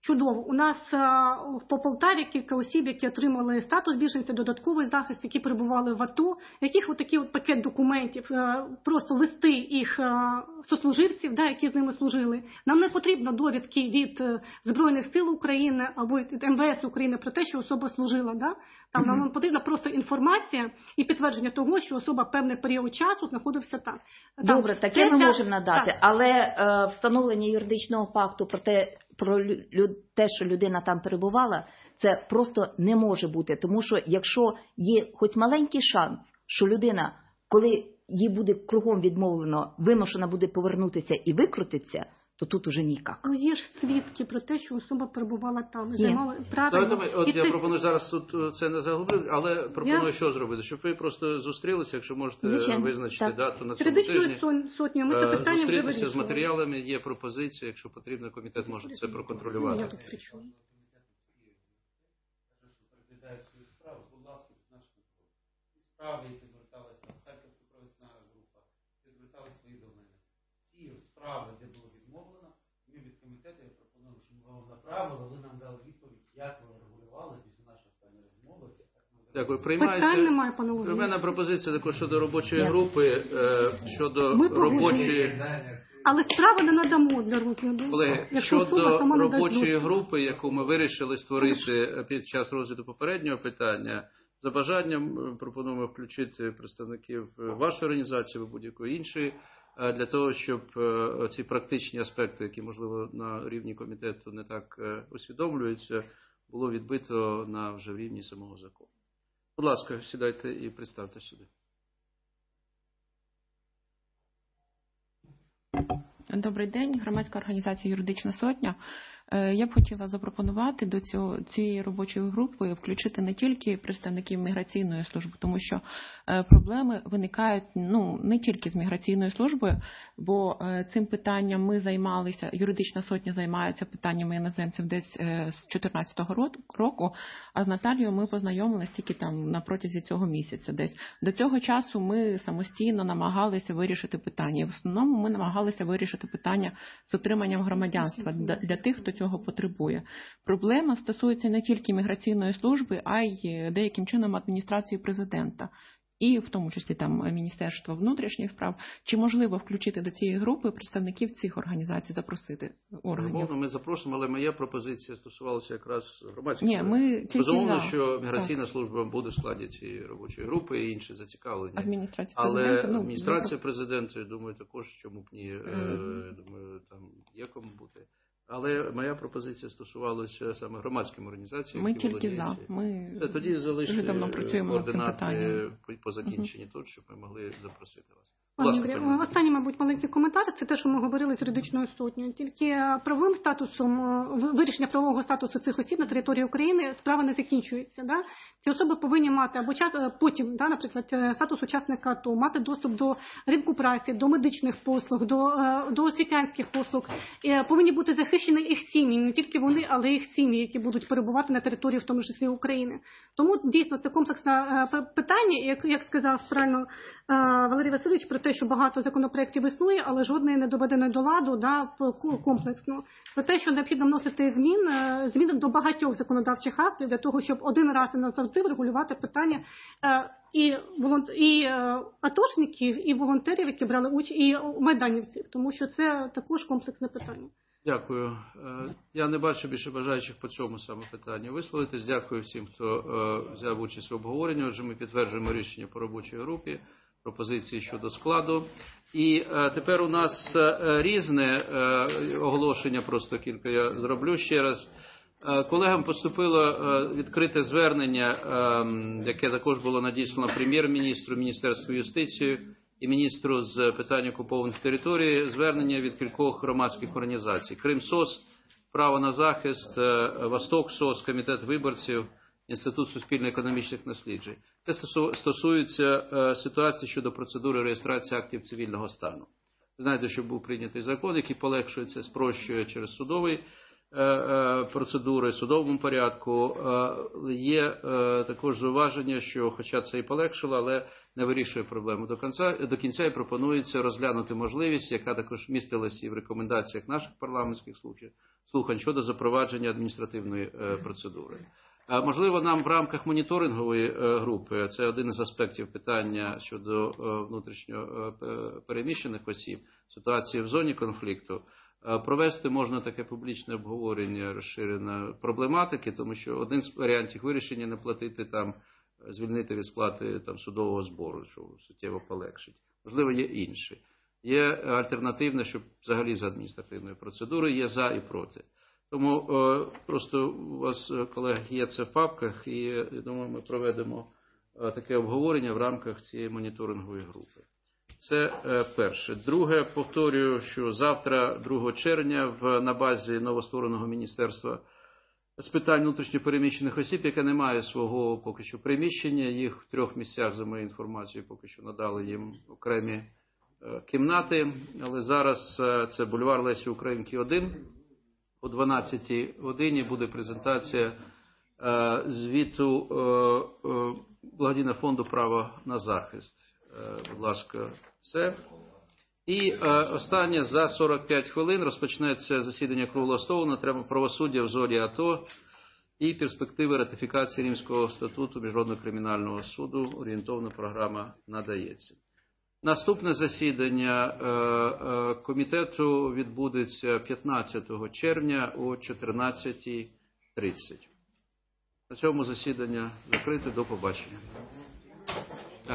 Чудово. У нас по Полтаві кілька осіб, які отримали статус біженця, додатковий захист, які перебували в АТО, яких отакий от пакет документів, просто листи їх сослуживців, да, які з ними служили. Нам не потрібно довідки від Збройних сил України або від ем ве ес України про те, що особа служила. Да? Там нам потрібна просто інформація і підтвердження того, що особа певний період часу знаходився там. Добре, таке ми можемо надати, так. але е, встановлення юридичного факту про те, про лю, те, що людина там перебувала, це просто не може бути. Тому що якщо є хоч маленький шанс, що людина, коли їй буде кругом відмовлено, вимушена буде повернутися і викрутитися, то тут уже ніяк. Ну, є ж свідки про те, що особа перебувала там. Є. Займала, правильно. Давайте, от І я це- пропоную зараз тут це не заглублю, але пропоную Я- що зробити, щоб ви просто зустрілися, якщо можете Звичайно, визначити так. дату на цьому Юридичною тижні. сон- сотнею ми це Е, питання вже Зустрітися з вирішили. матеріалами, є пропозиції, якщо потрібно, комітет може це Я проконтролювати. тут при чому? Справи, які зверталися, Харківська провісна група, які зверталися свої до мене. Ці справи, де було відмовлено, ми від комітету, я пропоную, щоб ми вам направили, ви нам дали відповідь, як ви регулювали після нашої останньої розмови. Дякую. Приймається. Питань немає, пане У Володимире. мене пропозиція також щодо робочої Дякую. групи, е, щодо Ми погоджуємося. робочої, Але справи не надамо для розгляду. колеги, Якщо особа щодо сама не дасть робочої доступ. групи, яку ми вирішили створити під час розгляду попереднього питання, за бажанням е, пропонуємо включити представників вашої організації або будь-якої іншої, е, для того, щоб е, ці практичні аспекти, які, можливо, на рівні комітету не так е, усвідомлюються, було відбито на вже рівні самого закону. Будь ласка, сідайте і представте сюди. Добрий день, громадська організація «Юридична сотня». Я б хотіла запропонувати до цього, цієї робочої групи включити не тільки представників міграційної служби, тому що проблеми виникають ну, не тільки з міграційною службою, бо цим питанням ми займалися, юридична сотня займається питаннями іноземців десь з дві тисячі чотирнадцятого року, а з Наталією ми познайомилися тільки там на протязі цього місяця десь. До цього часу ми самостійно намагалися вирішити питання. І в основному ми намагалися вирішити питання з отриманням громадянства для тих, хто цього потребує. Проблема стосується не тільки міграційної служби, а й деяким чином адміністрації президента. І в тому числі там Міністерство внутрішніх справ. Чи можливо включити до цієї групи представників цих організацій, запросити органів? Безумовно, ми запрошуємо, але моя пропозиція стосувалася якраз громадських. Ні, ми тільки Безумовно, за. що міграційна служба буде в складі цієї робочої групи і інші зацікавлені. Адміністрація Але президента. Ну, адміністрація президента, я думаю, також, чому б ні, mm. думаю, там є кому бути. Але моя пропозиція стосувалася саме громадським організаціям. Ми тільки за. Ми Тоді залишили давно працюємо над цим координати питанням. по закінченні тут, щоб ми могли запросити вас. Пане Юрію, останній, мабуть, маленький коментар – це те, що ми говорили з юридичною сотнею. Тільки правовим статусом, вирішення правового статусу цих осіб на території України справа не закінчується. Да? Ці особи повинні мати або час, потім, да, наприклад, статус учасника АТО, мати доступ до ринку праці, до медичних послуг, до, до освітянських послуг. Повинні бути захищені їх сім'ї, не тільки вони, але й їх сім'ї, які будуть перебувати на території, в тому числі України. Тому, дійсно, це комплексне питання, як, як сказав правильно Валерій Васильович, про те, що багато законопроєктів існує, але жодної не доведено до ладу, да, комплексно. Про те, що необхідно вносити змін, зміни до багатьох законодавчих актів для того, щоб один раз і назавжди врегулювати питання і, волонт... і атошників, і волонтерів, які брали участь, і майданівців, тому що це також комплексне питання. Дякую. Я не бачу більше бажаючих по цьому саме питанню висловитись. Дякую всім, хто взяв участь в обговоренні. Отже, ми підтверджуємо рішення по робочій групі, пропозиції щодо складу. І тепер у нас різне оголошення, просто кілька я зроблю ще раз. Колегам поступило відкрите звернення, яке також було надіслано прем'єр-міністру, Міністерству юстиції і міністру з питань окупованих територій, звернення від кількох громадських організацій. Кримсос, Право на захист, Восток-СОС, Комітет виборців, Інститут суспільно-економічних досліджень. Це стосується ситуації щодо процедури реєстрації актів цивільного стану. Ви знаєте, що був прийнятий закон, який полегшує це, спрощує через судовий процедури, судовому порядку. Є також зауваження, що, хоча це і полегшило, але не вирішує проблему до кінця, до кінця і пропонується розглянути можливість, яка також містилася і в рекомендаціях наших парламентських слухань щодо запровадження адміністративної процедури. Можливо, нам в рамках моніторингової групи, це один із аспектів питання щодо внутрішньо переміщених осіб, ситуації в зоні конфлікту, провести можна таке публічне обговорення розширеної проблематики, тому що один з варіантів вирішення не платити там, звільнити від сплати там судового збору, що суттєво полегшить. Можливо, є інші. Є альтернативне, що взагалі за адміністративною процедурою, є за і проти. Тому о, просто у вас, колеги, є це в папках, і я думаю, ми проведемо о, таке обговорення в рамках цієї моніторингової групи. Це е, перше. Друге, повторюю, що завтра, другого червня, в, на базі новоствореного Міністерства з питань внутрішньопереміщених осіб, яке не має свого поки що приміщення, їх в трьох місцях, за моєю інформацією, поки що надали їм окремі е, кімнати, але зараз е, це бульвар Лесі Українки один. О дванадцятій годині буде презентація е, звіту е, е, благодійного фонду «Право на захист». Е, будь ласка, це. І е, останнє, за сорок п'ять хвилин розпочнеться засідання круглого столу на тему правосуддя в зоні АТО і перспективи ратифікації Римського статуту Міжнародного кримінального суду. Орієнтовна програма надається. Наступне засідання е, е, комітету відбудеться п'ятнадцятого червня о чотирнадцятій тридцять. На цьому засідання закрите. До побачення.